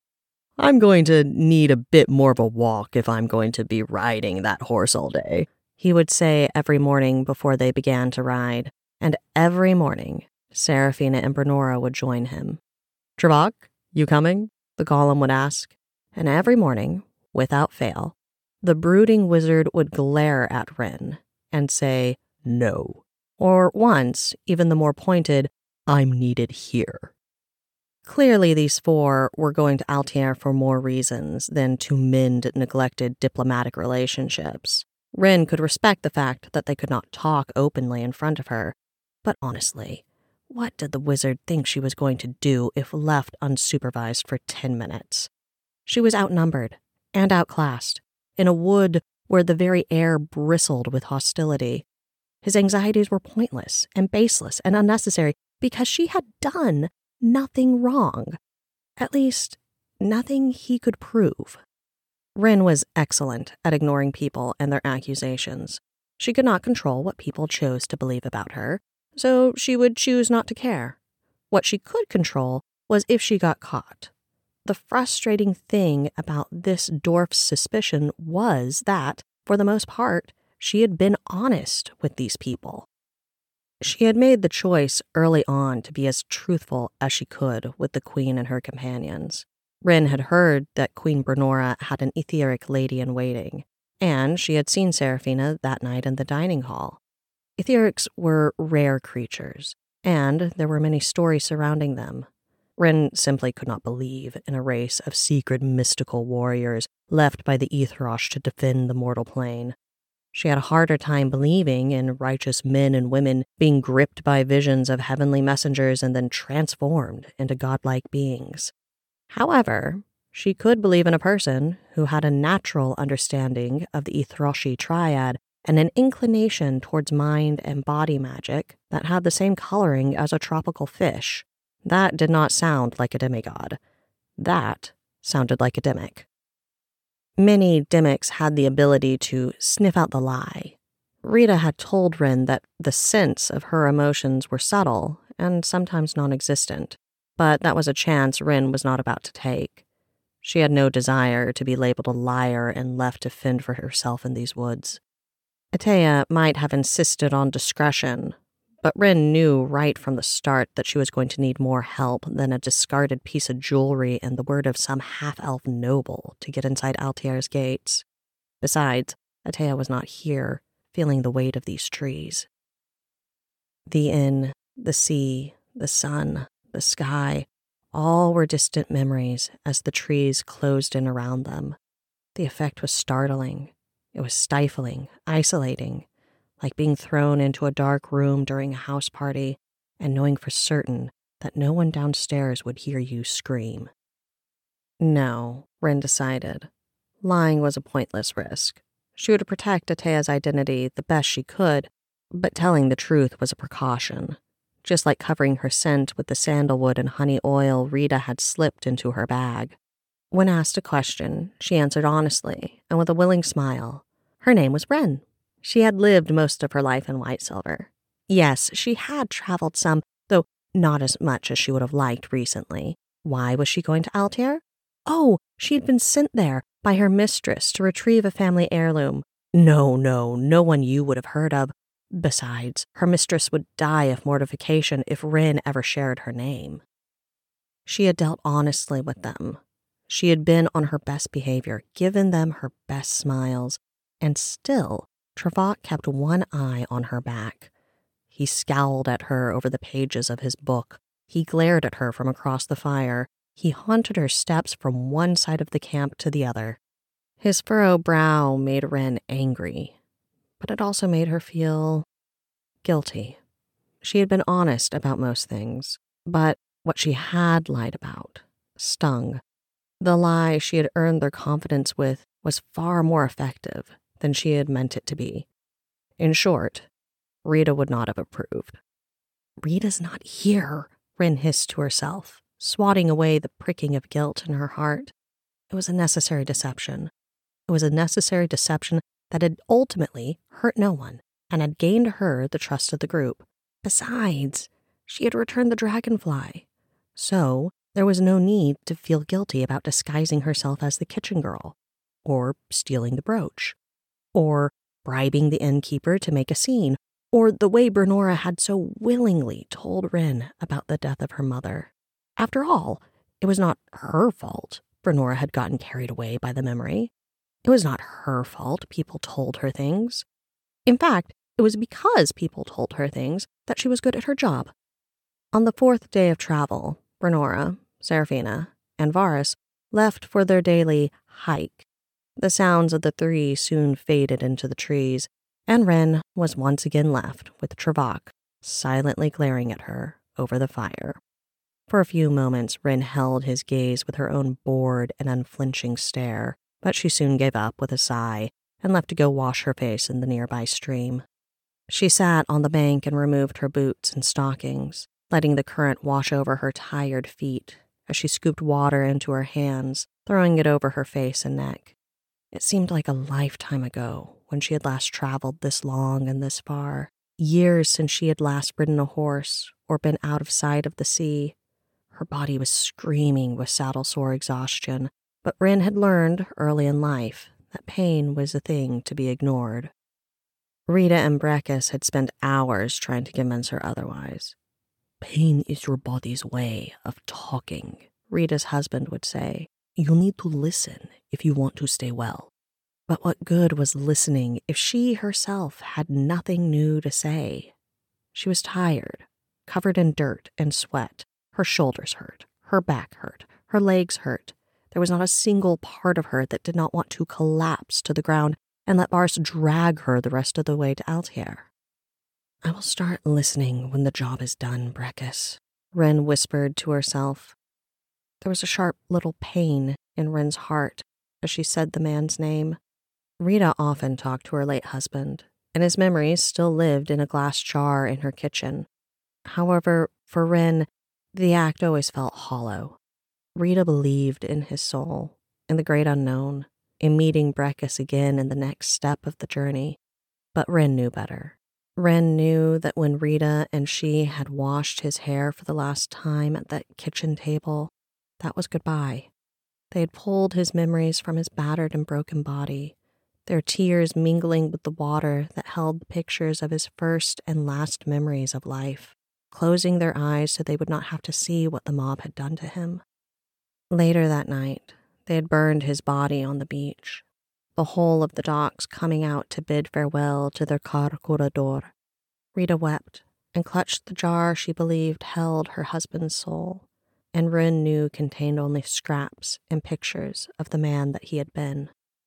"I'm going to need a bit more of a walk if I'm going to be riding that horse all day," he would say every morning before they began to ride. And every morning, Seraphina and Brenora would join him. "Travok, you coming?" the golem would ask. And every morning, without fail, the brooding wizard would glare at Ren and say, "No." Or once, even the more pointed, "I'm needed here." Clearly, these four were going to Altier for more reasons than to mend neglected diplomatic relationships. Ren could respect the fact that they could not talk openly in front of her, but honestly, what did the wizard think she was going to do if left unsupervised for ten minutes? She was outnumbered and outclassed, in a wood where the very air bristled with hostility. His anxieties were pointless and baseless and unnecessary because she had done nothing wrong. At least, nothing he could prove. Ren was excellent at ignoring people and their accusations. She could not control what people chose to believe about her, so she would choose not to care. What she could control was if she got caught. The frustrating thing about this dwarf's suspicion was that, for the most part, she had been honest with these people. She had made the choice early on to be as truthful as she could with the queen and her companions. Ren had heard that Queen Brenora had an etheric lady-in-waiting, and she had seen Seraphina that night in the dining hall. Etherics were rare creatures, and there were many stories surrounding them. Ren simply could not believe in a race of secret mystical warriors left by the Ethrosh to defend the mortal plane. She had a harder time believing in righteous men and women being gripped by visions of heavenly messengers and then transformed into godlike beings. However, she could believe in a person who had a natural understanding of the Ethroshi triad and an inclination towards mind and body magic that had the same coloring as a tropical fish, That did not sound like a demigod. That sounded like a Dimmick. Many Dimmicks had the ability to sniff out the lie. Rita had told Rin that the sense of her emotions were subtle and sometimes non-existent, but that was a chance Rin was not about to take. She had no desire to be labeled a liar and left to fend for herself in these woods. Atea might have insisted on discretion, but Rin knew right from the start that she was going to need more help than a discarded piece of jewelry and the word of some half-elf noble to get inside Altier's gates. Besides, Atea was not here, feeling the weight of these trees. The inn, the sea, the sun, the sky, all were distant memories as the trees closed in around them. The effect was startling. It was stifling, isolating, like being thrown into a dark room during a house party and knowing for certain that no one downstairs would hear you scream. No, Rin decided. Lying was a pointless risk. She would protect Atea's identity the best she could, but telling the truth was a precaution, just like covering her scent with the sandalwood and honey oil Rita had slipped into her bag. When asked a question, she answered honestly and with a willing smile. Her name was Ren. She had lived most of her life in White Silver. Yes, she had traveled some, though not as much as she would have liked recently. Why was she going to Altier? Oh, she had been sent there by her mistress to retrieve a family heirloom. No, no, no one you would have heard of. Besides, her mistress would die of mortification if Rin ever shared her name. She had dealt honestly with them. She had been on her best behavior, given them her best smiles, and still, Trevok kept one eye on her back. He scowled at her over the pages of his book. He glared at her from across the fire. He haunted her steps from one side of the camp to the other. His furrowed brow made Ren angry, but it also made her feel guilty. She had been honest about most things, but what she had lied about stung. The lie she had earned their confidence with was far more effective than she had meant it to be. In short, Rita would not have approved. Rita's not here, Rin hissed to herself, swatting away the pricking of guilt in her heart. It was a necessary deception. It was a necessary deception that had ultimately hurt no one and had gained her the trust of the group. Besides, she had returned the dragonfly. So there was no need to feel guilty about disguising herself as the kitchen girl, or stealing the brooch, or bribing the innkeeper to make a scene, or the way Bernora had so willingly told Rin about the death of her mother. After all, it was not her fault Bernora had gotten carried away by the memory. It was not her fault people told her things. In fact, it was because people told her things that she was good at her job. On the fourth day of travel, Bernora, Seraphina, and Varus left for their daily hike. The sounds of the three soon faded into the trees, and Ren was once again left with Trevok, silently glaring at her over the fire. For a few moments, Ren held his gaze with her own bored and unflinching stare, but she soon gave up with a sigh and left to go wash her face in the nearby stream. She sat on the bank and removed her boots and stockings, letting the current wash over her tired feet as she scooped water into her hands, throwing it over her face and neck. It seemed like a lifetime ago when she had last traveled this long and this far, years since she had last ridden a horse or been out of sight of the sea. Her body was screaming with saddle-sore exhaustion, but Rin had learned early in life that pain was a thing to be ignored. Rita and Breckus had spent hours trying to convince her otherwise. Pain is your body's way of talking, Rita's husband would say. You need to listen if you want to stay well. But what good was listening if she herself had nothing new to say? She was tired, covered in dirt and sweat. Her shoulders hurt, her back hurt, her legs hurt. There was not a single part of her that did not want to collapse to the ground and let Varus drag her the rest of the way to Altier. I will start listening when the job is done, Breckus, Ren whispered to herself. There was a sharp little pain in Ren's heart as she said the man's name. Rita often talked to her late husband, and his memories still lived in a glass jar in her kitchen. However, for Ren, The act always felt hollow. Rita believed in his soul, in the great unknown, in meeting Breckus again in the next step of the journey. But Rin knew better. Rin knew that when Rita and she had washed his hair for the last time at that kitchen table, that was goodbye. They had pulled his memories from his battered and broken body, their tears mingling with the water that held the pictures of his first and last memories of life, closing their eyes so they would not have to see what the mob had done to him. Later that night, they had burned his body on the beach, the whole of the docks coming out to bid farewell to their car curador. Rita wept and clutched the jar she believed held her husband's soul, and Rin knew contained only scraps and pictures of the man that he had been.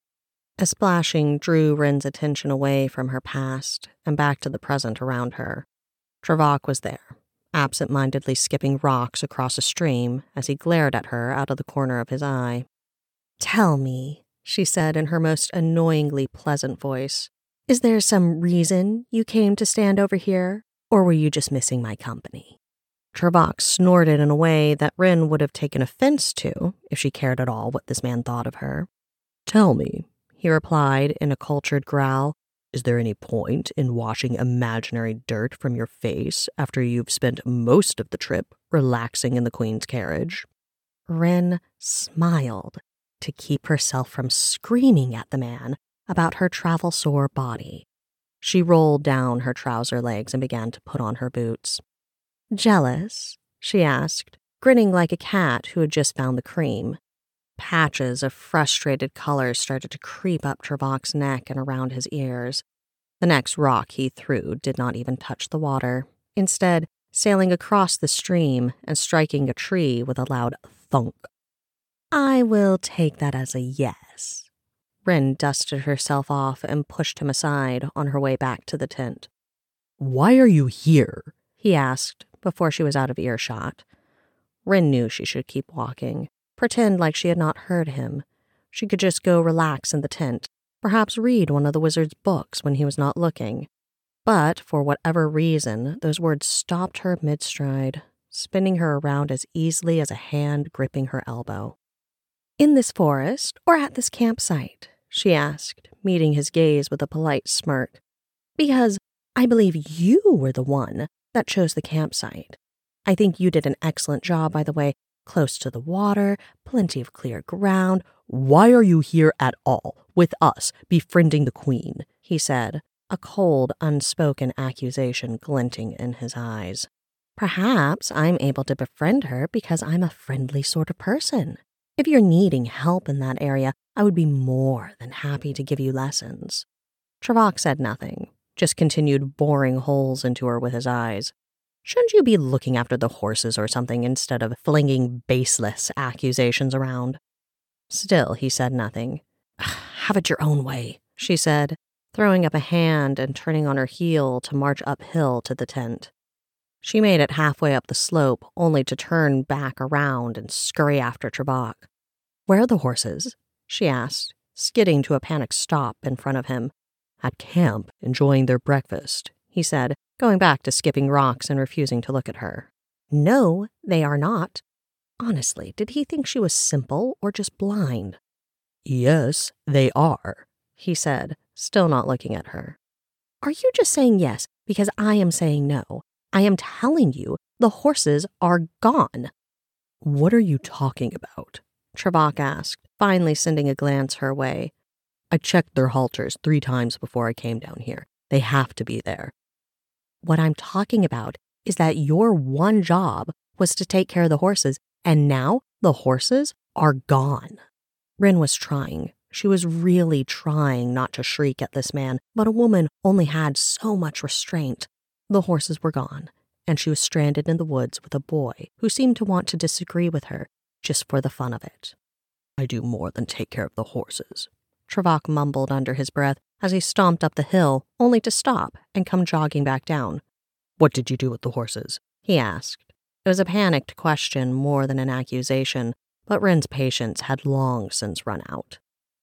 A splashing drew Rin's attention away from her past and back to the present around her. Travok was there, absent-mindedly skipping rocks across a stream as he glared at her out of the corner of his eye. "Tell me," she said in her most annoyingly pleasant voice, "is there some reason you came to stand over here, or were you just missing my company?" Travok snorted in a way that Rin would have taken offense to if she cared at all what this man thought of her. "Tell me," he replied in a cultured growl, "is there any point in washing imaginary dirt from your face after you've spent most of the trip relaxing in the Queen's carriage?" Rin smiled to keep herself from screaming at the man about her travel-sore body. She rolled down her trouser legs and began to put on her boots. "Jealous?" she asked, grinning like a cat who had just found the cream. Patches of frustrated color started to creep up Travok's neck and around his ears. The next rock he threw did not even touch the water, instead sailing across the stream and striking a tree with a loud thunk. "I will take that as a yes." Rin dusted herself off and pushed him aside on her way back to the tent. "Why are you here?" he asked before she was out of earshot. Rin knew she should keep walking, pretend like she had not heard him. She could just go relax in the tent, perhaps read one of the wizard's books when he was not looking. But for whatever reason, those words stopped her mid-stride, spinning her around as easily as a hand gripping her elbow. "In this forest or at this campsite?" she asked, meeting his gaze with a polite smirk. "Because I believe you were the one that chose the campsite. I think you did an excellent job, by the way. Close to the water, plenty of clear ground." "Why are you here at all, with us, befriending the Queen?" he said, a cold, unspoken accusation glinting in his eyes. "Perhaps I'm able to befriend her because I'm a friendly sort of person. If you're needing help in that area, I would be more than happy to give you lessons." Travok said nothing, just continued boring holes into her with his eyes. "Shouldn't you be looking after the horses or something instead of flinging baseless accusations around?" Still, he said nothing. "Have it your own way," she said, throwing up a hand and turning on her heel to march uphill to the tent. She made it halfway up the slope, only to turn back around and scurry after Travok. "Where are the horses?" she asked, skidding to a panicked stop in front of him. "At camp, enjoying their breakfast," he said, going back to skipping rocks and refusing to look at her. "No, they are not." Honestly, did he think she was simple or just blind? "Yes, they are," he said, still not looking at her. "Are you just saying yes because I am saying no? I am telling you the horses are gone." "What are you talking about?" Travok asked, finally sending a glance her way. "I checked their halters three times before I came down here. They have to be there." "What I'm talking about is that your one job was to take care of the horses, and now the horses are gone." Rin was trying. She was really trying not to shriek at this man, but a woman only had so much restraint. The horses were gone, and she was stranded in the woods with a boy who seemed to want to disagree with her just for the fun of it. "I do more than take care of the horses," Travok mumbled under his breath as he stomped up the hill, only to stop and come jogging back down. "What did you do with the horses?" he asked. It was a panicked question more than an accusation, but Rin's patience had long since run out.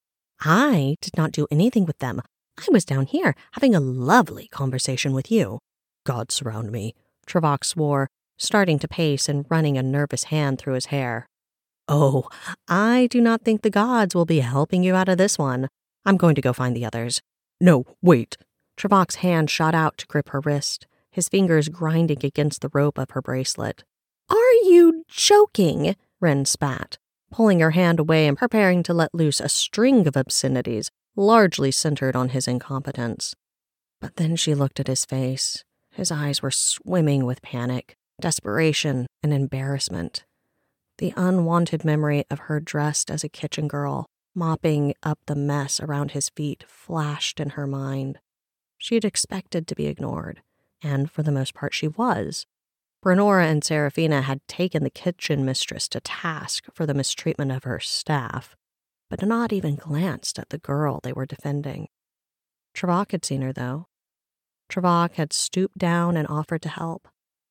"I did not do anything with them. I was down here having a lovely conversation with you." "God surround me," Travok swore, starting to pace and running a nervous hand through his hair. "Oh, I do not think the gods will be helping you out of this one. I'm going to go find the others." "No, wait." Travok's hand shot out to grip her wrist, his fingers grinding against the rope of her bracelet. "Are you joking?" Ren spat, pulling her hand away and preparing to let loose a string of obscenities, largely centered on his incompetence. But then she looked at his face. His eyes were swimming with panic, desperation, and embarrassment. The unwanted memory of her dressed as a kitchen girl, mopping up the mess around his feet, flashed in her mind. She had expected to be ignored, and for the most part she was. Brenora and Seraphina had taken the kitchen mistress to task for the mistreatment of her staff, but had not even glanced at the girl they were defending. Travok had seen her, though. Travok had stooped down and offered to help.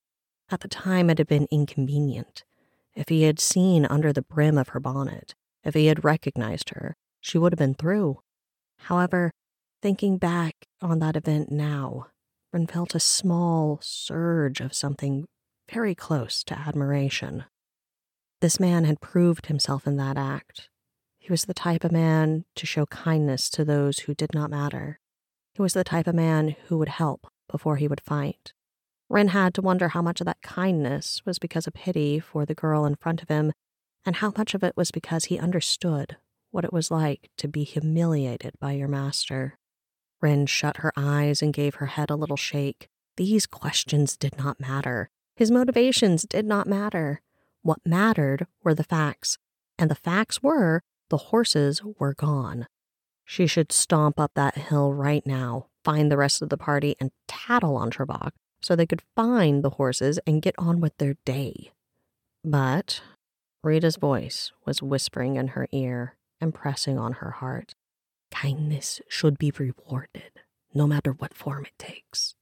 At the time, it had been inconvenient. If he had seen under the brim of her bonnet, if he had recognized her, she would have been through. However, thinking back on that event now, Ren felt a small surge of something very close to admiration. This man had proved himself in that act. He was the type of man to show kindness to those who did not matter. He was the type of man who would help before he would fight. Ren had to wonder how much of that kindness was because of pity for the girl in front of him, and how much of it was because he understood what it was like to be humiliated by your master. Ren shut her eyes and gave her head a little shake. These questions did not matter. His motivations did not matter. What mattered were the facts, and the facts were the horses were gone. She should stomp up that hill right now, find the rest of the party, and tattle on Travok so they could find the horses and get on with their day. But Rita's voice was whispering in her ear and pressing on her heart. Kindness should be rewarded, no matter what form it takes.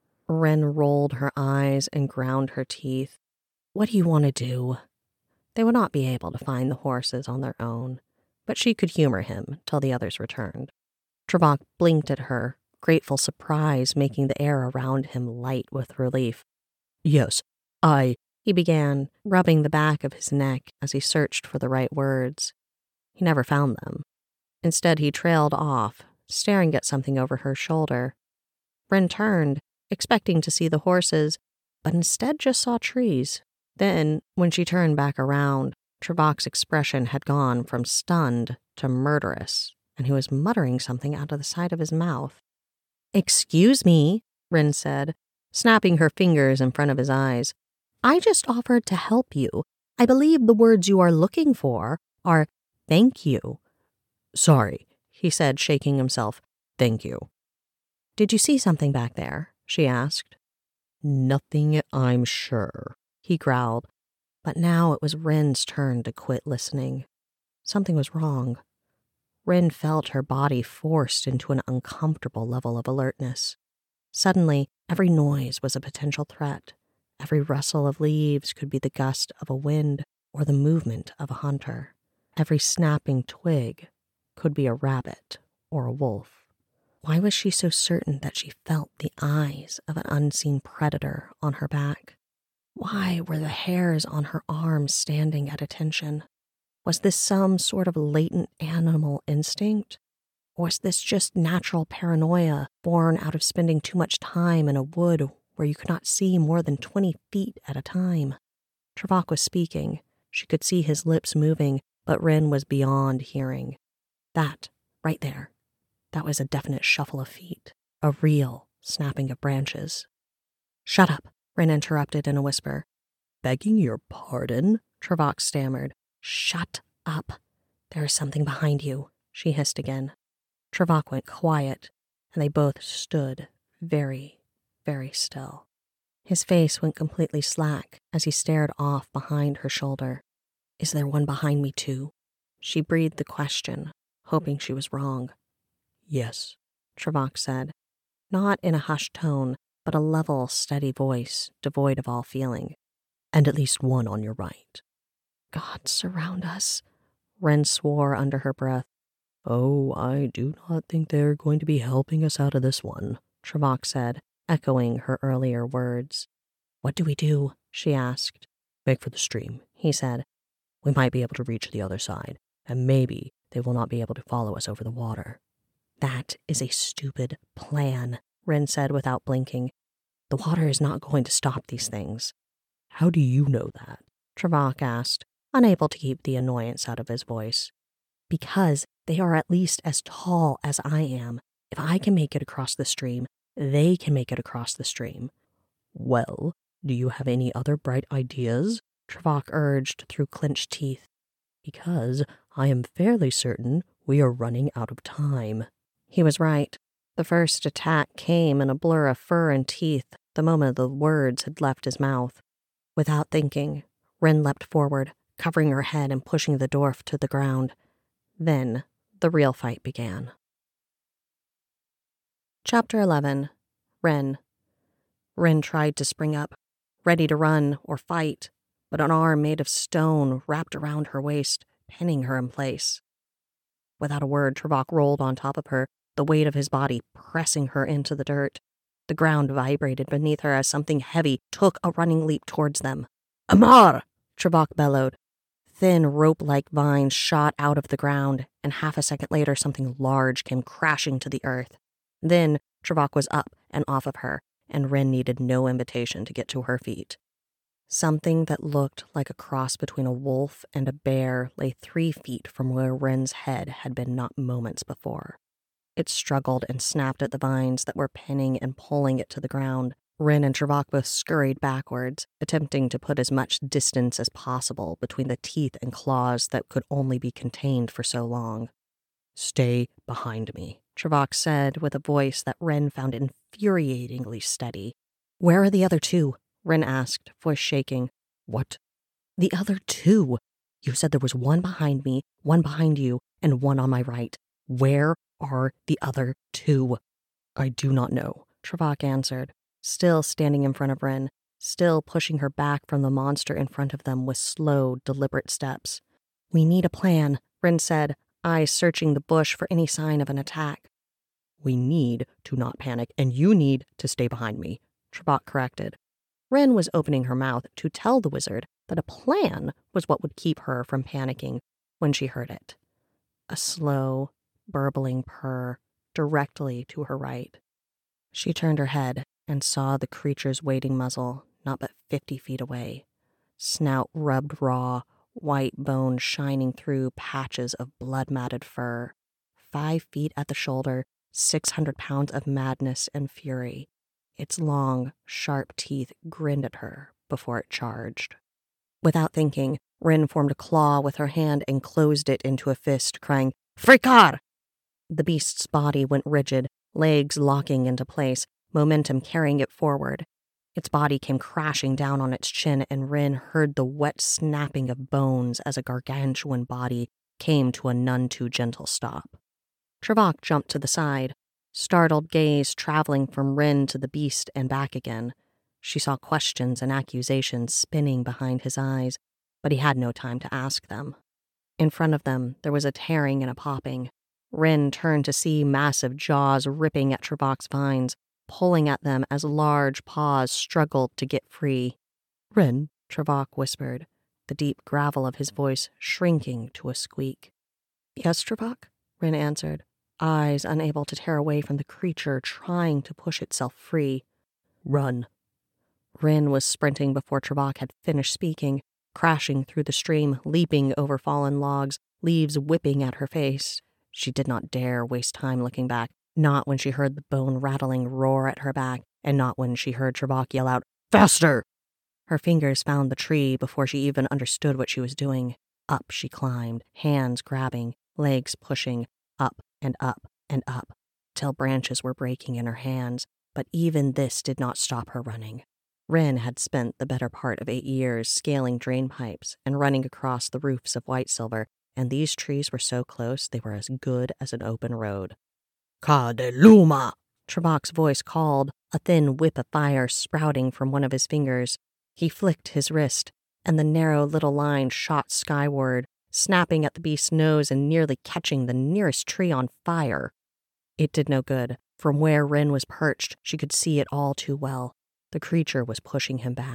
Ren rolled her eyes and ground her teeth. What do you want to do? They would not be able to find the horses on their own, but she could humor him till the others returned. Travok blinked at her, grateful surprise making the air around him light with relief. Yes, I... he began, rubbing the back of his neck as he searched for the right words. He never found them. Instead, he trailed off, staring at something over her shoulder. Ren turned, expecting to see the horses, but instead just saw trees. Then, when she turned back around, Travok's expression had gone from stunned to murderous, and he was muttering something out of the side of his mouth. Excuse me, Ren said, snapping her fingers in front of his eyes. I just offered to help you. I believe the words you are looking for are thank you. Sorry, he said, shaking himself. Thank you. Did you see something back there? She asked. Nothing, I'm sure, he growled. But now it was Ren's turn to quit listening. Something was wrong. Ren felt her body forced into an uncomfortable level of alertness. Suddenly, every noise was a potential threat. Every rustle of leaves could be the gust of a wind or the movement of a hunter. Every snapping twig could be a rabbit or a wolf. Why was she so certain that she felt the eyes of an unseen predator on her back? Why were the hairs on her arms standing at attention? Was this some sort of latent animal instinct? Or was this just natural paranoia born out of spending too much time in a wood where you could not see more than twenty feet at a time? Travok was speaking. She could see his lips moving, but Ren was beyond hearing. That, right there, that was a definite shuffle of feet, a real snapping of branches. Shut up, Ren interrupted in a whisper. Begging your pardon? Travok stammered. Shut up. There is something behind you, she hissed again. Travok went quiet, and they both stood very, very still. His face went completely slack as he stared off behind her shoulder. Is there one behind me too? She breathed the question, hoping she was wrong. Yes, Travok said, not in a hushed tone, but a level, steady voice, devoid of all feeling. And at least one on your right. God surround us, Ren swore under her breath. Oh, I do not think they're going to be helping us out of this one, Travok said, echoing her earlier words. What do we do? she asked. Make for the stream, he said. We might be able to reach the other side, and maybe they will not be able to follow us over the water. That is a stupid plan, Ren said without blinking. The water is not going to stop these things. How do you know that? Travok asked, unable to keep the annoyance out of his voice. Because they are at least as tall as I am. If I can make it across the stream, they can make it across the stream. Well, do you have any other bright ideas? Travok urged through clenched teeth. Because I am fairly certain we are running out of time. He was right. The first attack came in a blur of fur and teeth the moment the words had left his mouth. Without thinking, Ren leapt forward, covering her head and pushing the dwarf to the ground. Then the real fight began. Chapter eleven. Ren. Ren tried to spring up, ready to run or fight, but an arm made of stone wrapped around her waist, pinning her in place. Without a word, Travok rolled on top of her, the weight of his body pressing her into the dirt. The ground vibrated beneath her as something heavy took a running leap towards them. Amar! Travok bellowed. Thin, rope-like vines shot out of the ground, and half a second later something large came crashing to the earth. Then Travok was up and off of her, and Ren needed no invitation to get to her feet. Something that looked like a cross between a wolf and a bear lay three feet from where Ren's head had been not moments before. It struggled and snapped at the vines that were pinning and pulling it to the ground. Ren and Travok both scurried backwards, attempting to put as much distance as possible between the teeth and claws that could only be contained for so long. Stay behind me, Travok said with a voice that Ren found infuriatingly steady. Where are the other two? Ren asked, voice shaking. What? The other two? You said there was one behind me, one behind you, and one on my right. Where are the other two? I do not know, Travok answered, still standing in front of Ren, still pushing her back from the monster in front of them with slow, deliberate steps. We need a plan, Ren said, eyes searching the bush for any sign of an attack. We need to not panic, and you need to stay behind me, Travok corrected. Ren was opening her mouth to tell the wizard that a plan was what would keep her from panicking when she heard it. A slow, burbling purr directly to her right. She turned her head and saw the creature's waiting muzzle not but fifty feet away, snout rubbed raw, white bone shining through patches of blood-matted fur, five feet at the shoulder, six hundred pounds of madness and fury. Its long, sharp teeth grinned at her before it charged. Without thinking, Ren formed a claw with her hand and closed it into a fist, crying, Frikar! The beast's body went rigid, legs locking into place, momentum carrying it forward. Its body came crashing down on its chin, and Ren heard the wet snapping of bones as a gargantuan body came to a none too gentle stop. Travok jumped to the side, startled gaze traveling from Ren to the beast and back again. She saw questions and accusations spinning behind his eyes, but he had no time to ask them. In front of them, there was a tearing and a popping. Ren turned to see massive jaws ripping at Travok's vines, pulling at them as large paws struggled to get free. Ren, Travok whispered, the deep gravel of his voice shrinking to a squeak. Yes, Travok, Ren answered, eyes unable to tear away from the creature trying to push itself free. Run. Ren was sprinting before Travok had finished speaking, crashing through the stream, leaping over fallen logs, leaves whipping at her face. She did not dare waste time looking back, not when she heard the bone-rattling roar at her back, and not when she heard Travok yell out, Faster! Her fingers found the tree before she even understood what she was doing. Up she climbed, hands grabbing, legs pushing, up and up and up, till branches were breaking in her hands, but even this did not stop her running. Ren had spent the better part of eight years scaling drain pipes and running across the roofs of White Silver, and these trees were so close they were as good as an open road. Ka de Luma! Travok's voice called, a thin whip of fire sprouting from one of his fingers. He flicked his wrist, and the narrow little line shot skyward, snapping at the beast's nose and nearly catching the nearest tree on fire. It did no good. From where Ren was perched, she could see it all too well. The creature was pushing him back,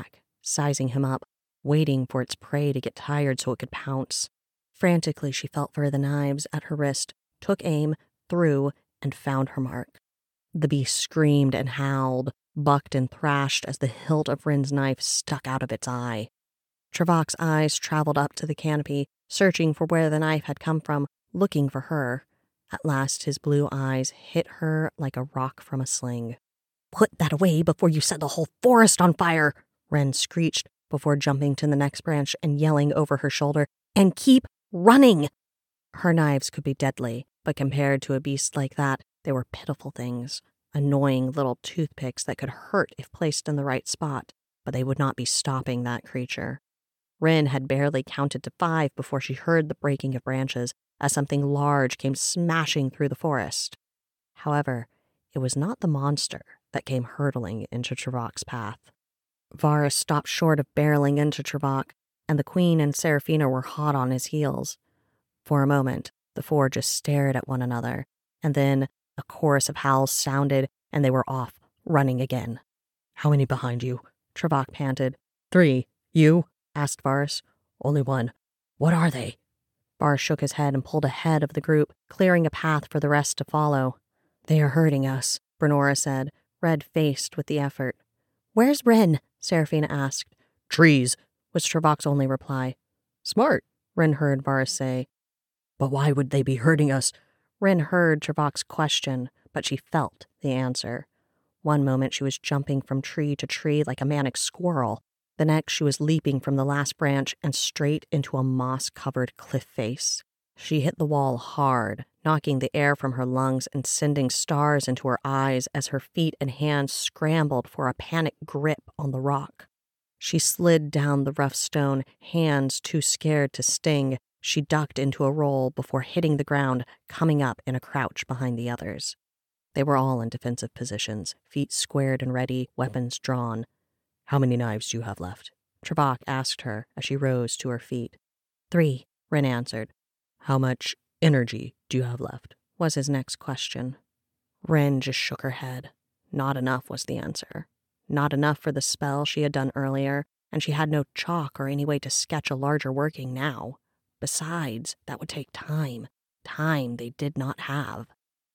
sizing him up, waiting for its prey to get tired so it could pounce. Frantically, she felt for the knives at her wrist, took aim, threw, and found her mark. The beast screamed and howled, bucked and thrashed as the hilt of Rin's knife stuck out of its eye. Trevok's eyes traveled up to the canopy, searching for where the knife had come from, looking for her. At last, his blue eyes hit her like a rock from a sling. "Put that away before you set the whole forest on fire," Rin screeched before jumping to the next branch and yelling over her shoulder, "And keep running!" Her knives could be deadly, but compared to a beast like that, they were pitiful things, annoying little toothpicks that could hurt if placed in the right spot, but they would not be stopping that creature. Rin had barely counted to five before she heard the breaking of branches as something large came smashing through the forest. However, it was not the monster that came hurtling into Trevok's path. Varys stopped short of barreling into Trevok, and the Queen and Seraphina were hot on his heels. For a moment, the four just stared at one another, and then a chorus of howls sounded, and they were off, running again. "How many behind you?" Trevok panted. "Three. You?" asked Varys. "Only one. What are they?" Varys shook his head and pulled ahead of the group, clearing a path for the rest to follow. "They are hurting us," Bernora said, red-faced with the effort. "Where's Rin?" Seraphina asked. "Trees," was Trevok's only reply. "Smart," Rin heard Varys say. "But why would they be hurting us?" Rin heard Trevok's question, but she felt the answer. One moment she was jumping from tree to tree like a manic squirrel. The next she was leaping from the last branch and straight into a moss-covered cliff face. She hit the wall hard, knocking the air from her lungs and sending stars into her eyes as her feet and hands scrambled for a panic grip on the rock. She slid down the rough stone, hands too scared to sting. She ducked into a roll before hitting the ground, coming up in a crouch behind the others. They were all in defensive positions, feet squared and ready, weapons drawn. "How many knives do you have left?" Trevok asked her as she rose to her feet. "Three," Rin answered. "How much energy do you have left?" was his next question. Rin just shook her head. Not enough was the answer. Not enough for the spell she had done earlier, and she had no chalk or any way to sketch a larger working now. Besides, that would take time. Time they did not have.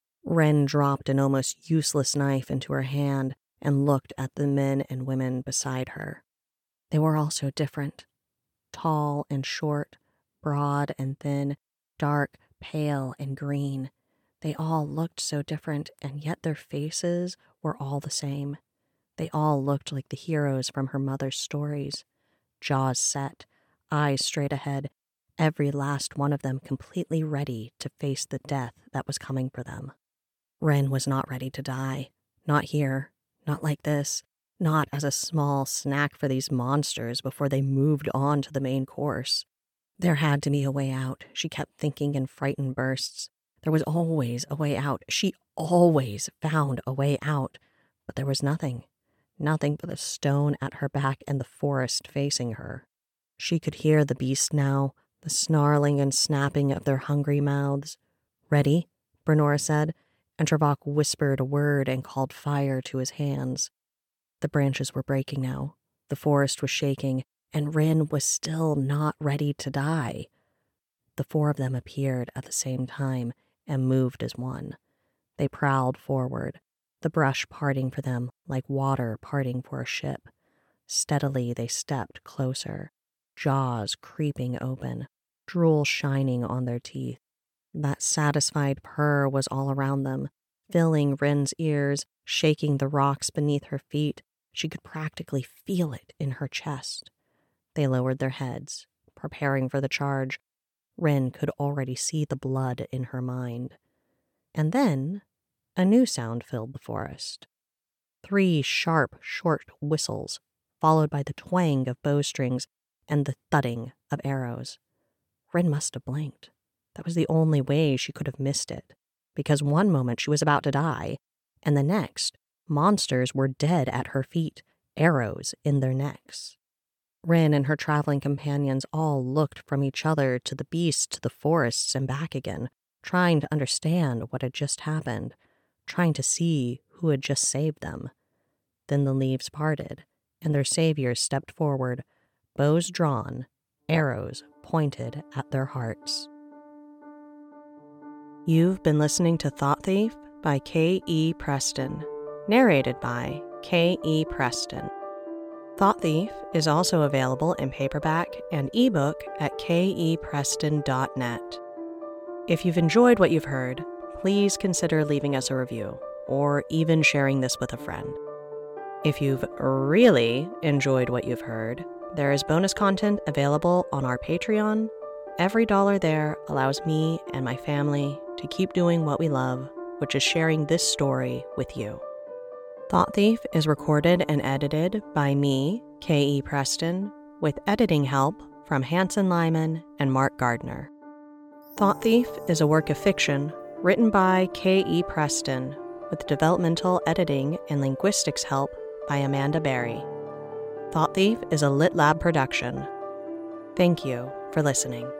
Ren dropped an almost useless knife into her hand and looked at the men and women beside her. They were all so different. Tall and short, broad and thin, dark, pale, and green. They all looked so different, and yet their faces were all the same. They all looked like the heroes from her mother's stories. Jaws set, eyes straight ahead, every last one of them completely ready to face the death that was coming for them. Ren was not ready to die. Not here. Not like this. Not as a small snack for these monsters before they moved on to the main course. There had to be a way out, she kept thinking in frightened bursts. There was always a way out. She always found a way out. But there was nothing. Nothing but the stone at her back and the forest facing her. She could hear the beast now, the snarling and snapping of their hungry mouths. "Ready?" Bernora said, and Trevok whispered a word and called fire to his hands. The branches were breaking now. The forest was shaking, and Rin was still not ready to die. The four of them appeared at the same time and moved as one. They prowled forward, the brush parting for them like water parting for a ship. Steadily they stepped closer, jaws creeping open, drool shining on their teeth. That satisfied purr was all around them, filling Rin's ears, shaking the rocks beneath her feet. She could practically feel it in her chest. They lowered their heads, preparing for the charge. Rin could already see the blood in her mind. And then a new sound filled the forest. Three sharp, short whistles, followed by the twang of bowstrings and the thudding of arrows. Rin must have blinked. That was the only way she could have missed it, because one moment she was about to die, and the next, monsters were dead at her feet, arrows in their necks. Rin and her traveling companions all looked from each other to the beasts, to the forests, and back again, trying to understand what had just happened, trying to see who had just saved them. Then the leaves parted, and their saviors stepped forward, bows drawn, arrows pointed at their hearts. You've been listening to Thought Thief by K E. Preston, narrated by K E. Preston. Thought Thief is also available in paperback and ebook at k e preston dot net. If you've enjoyed what you've heard, please consider leaving us a review or even sharing this with a friend. If you've really enjoyed what you've heard, there is bonus content available on our Patreon. Every dollar there allows me and my family to keep doing what we love, which is sharing this story with you. Thought Thief is recorded and edited by me, K E. Preston, with editing help from Hanson Lyman and Mark Gardner. Thought Thief is a work of fiction written by K E. Preston, with developmental editing and linguistics help by Amanda Berry. Thought Thief is a Lit Lab production. Thank you for listening.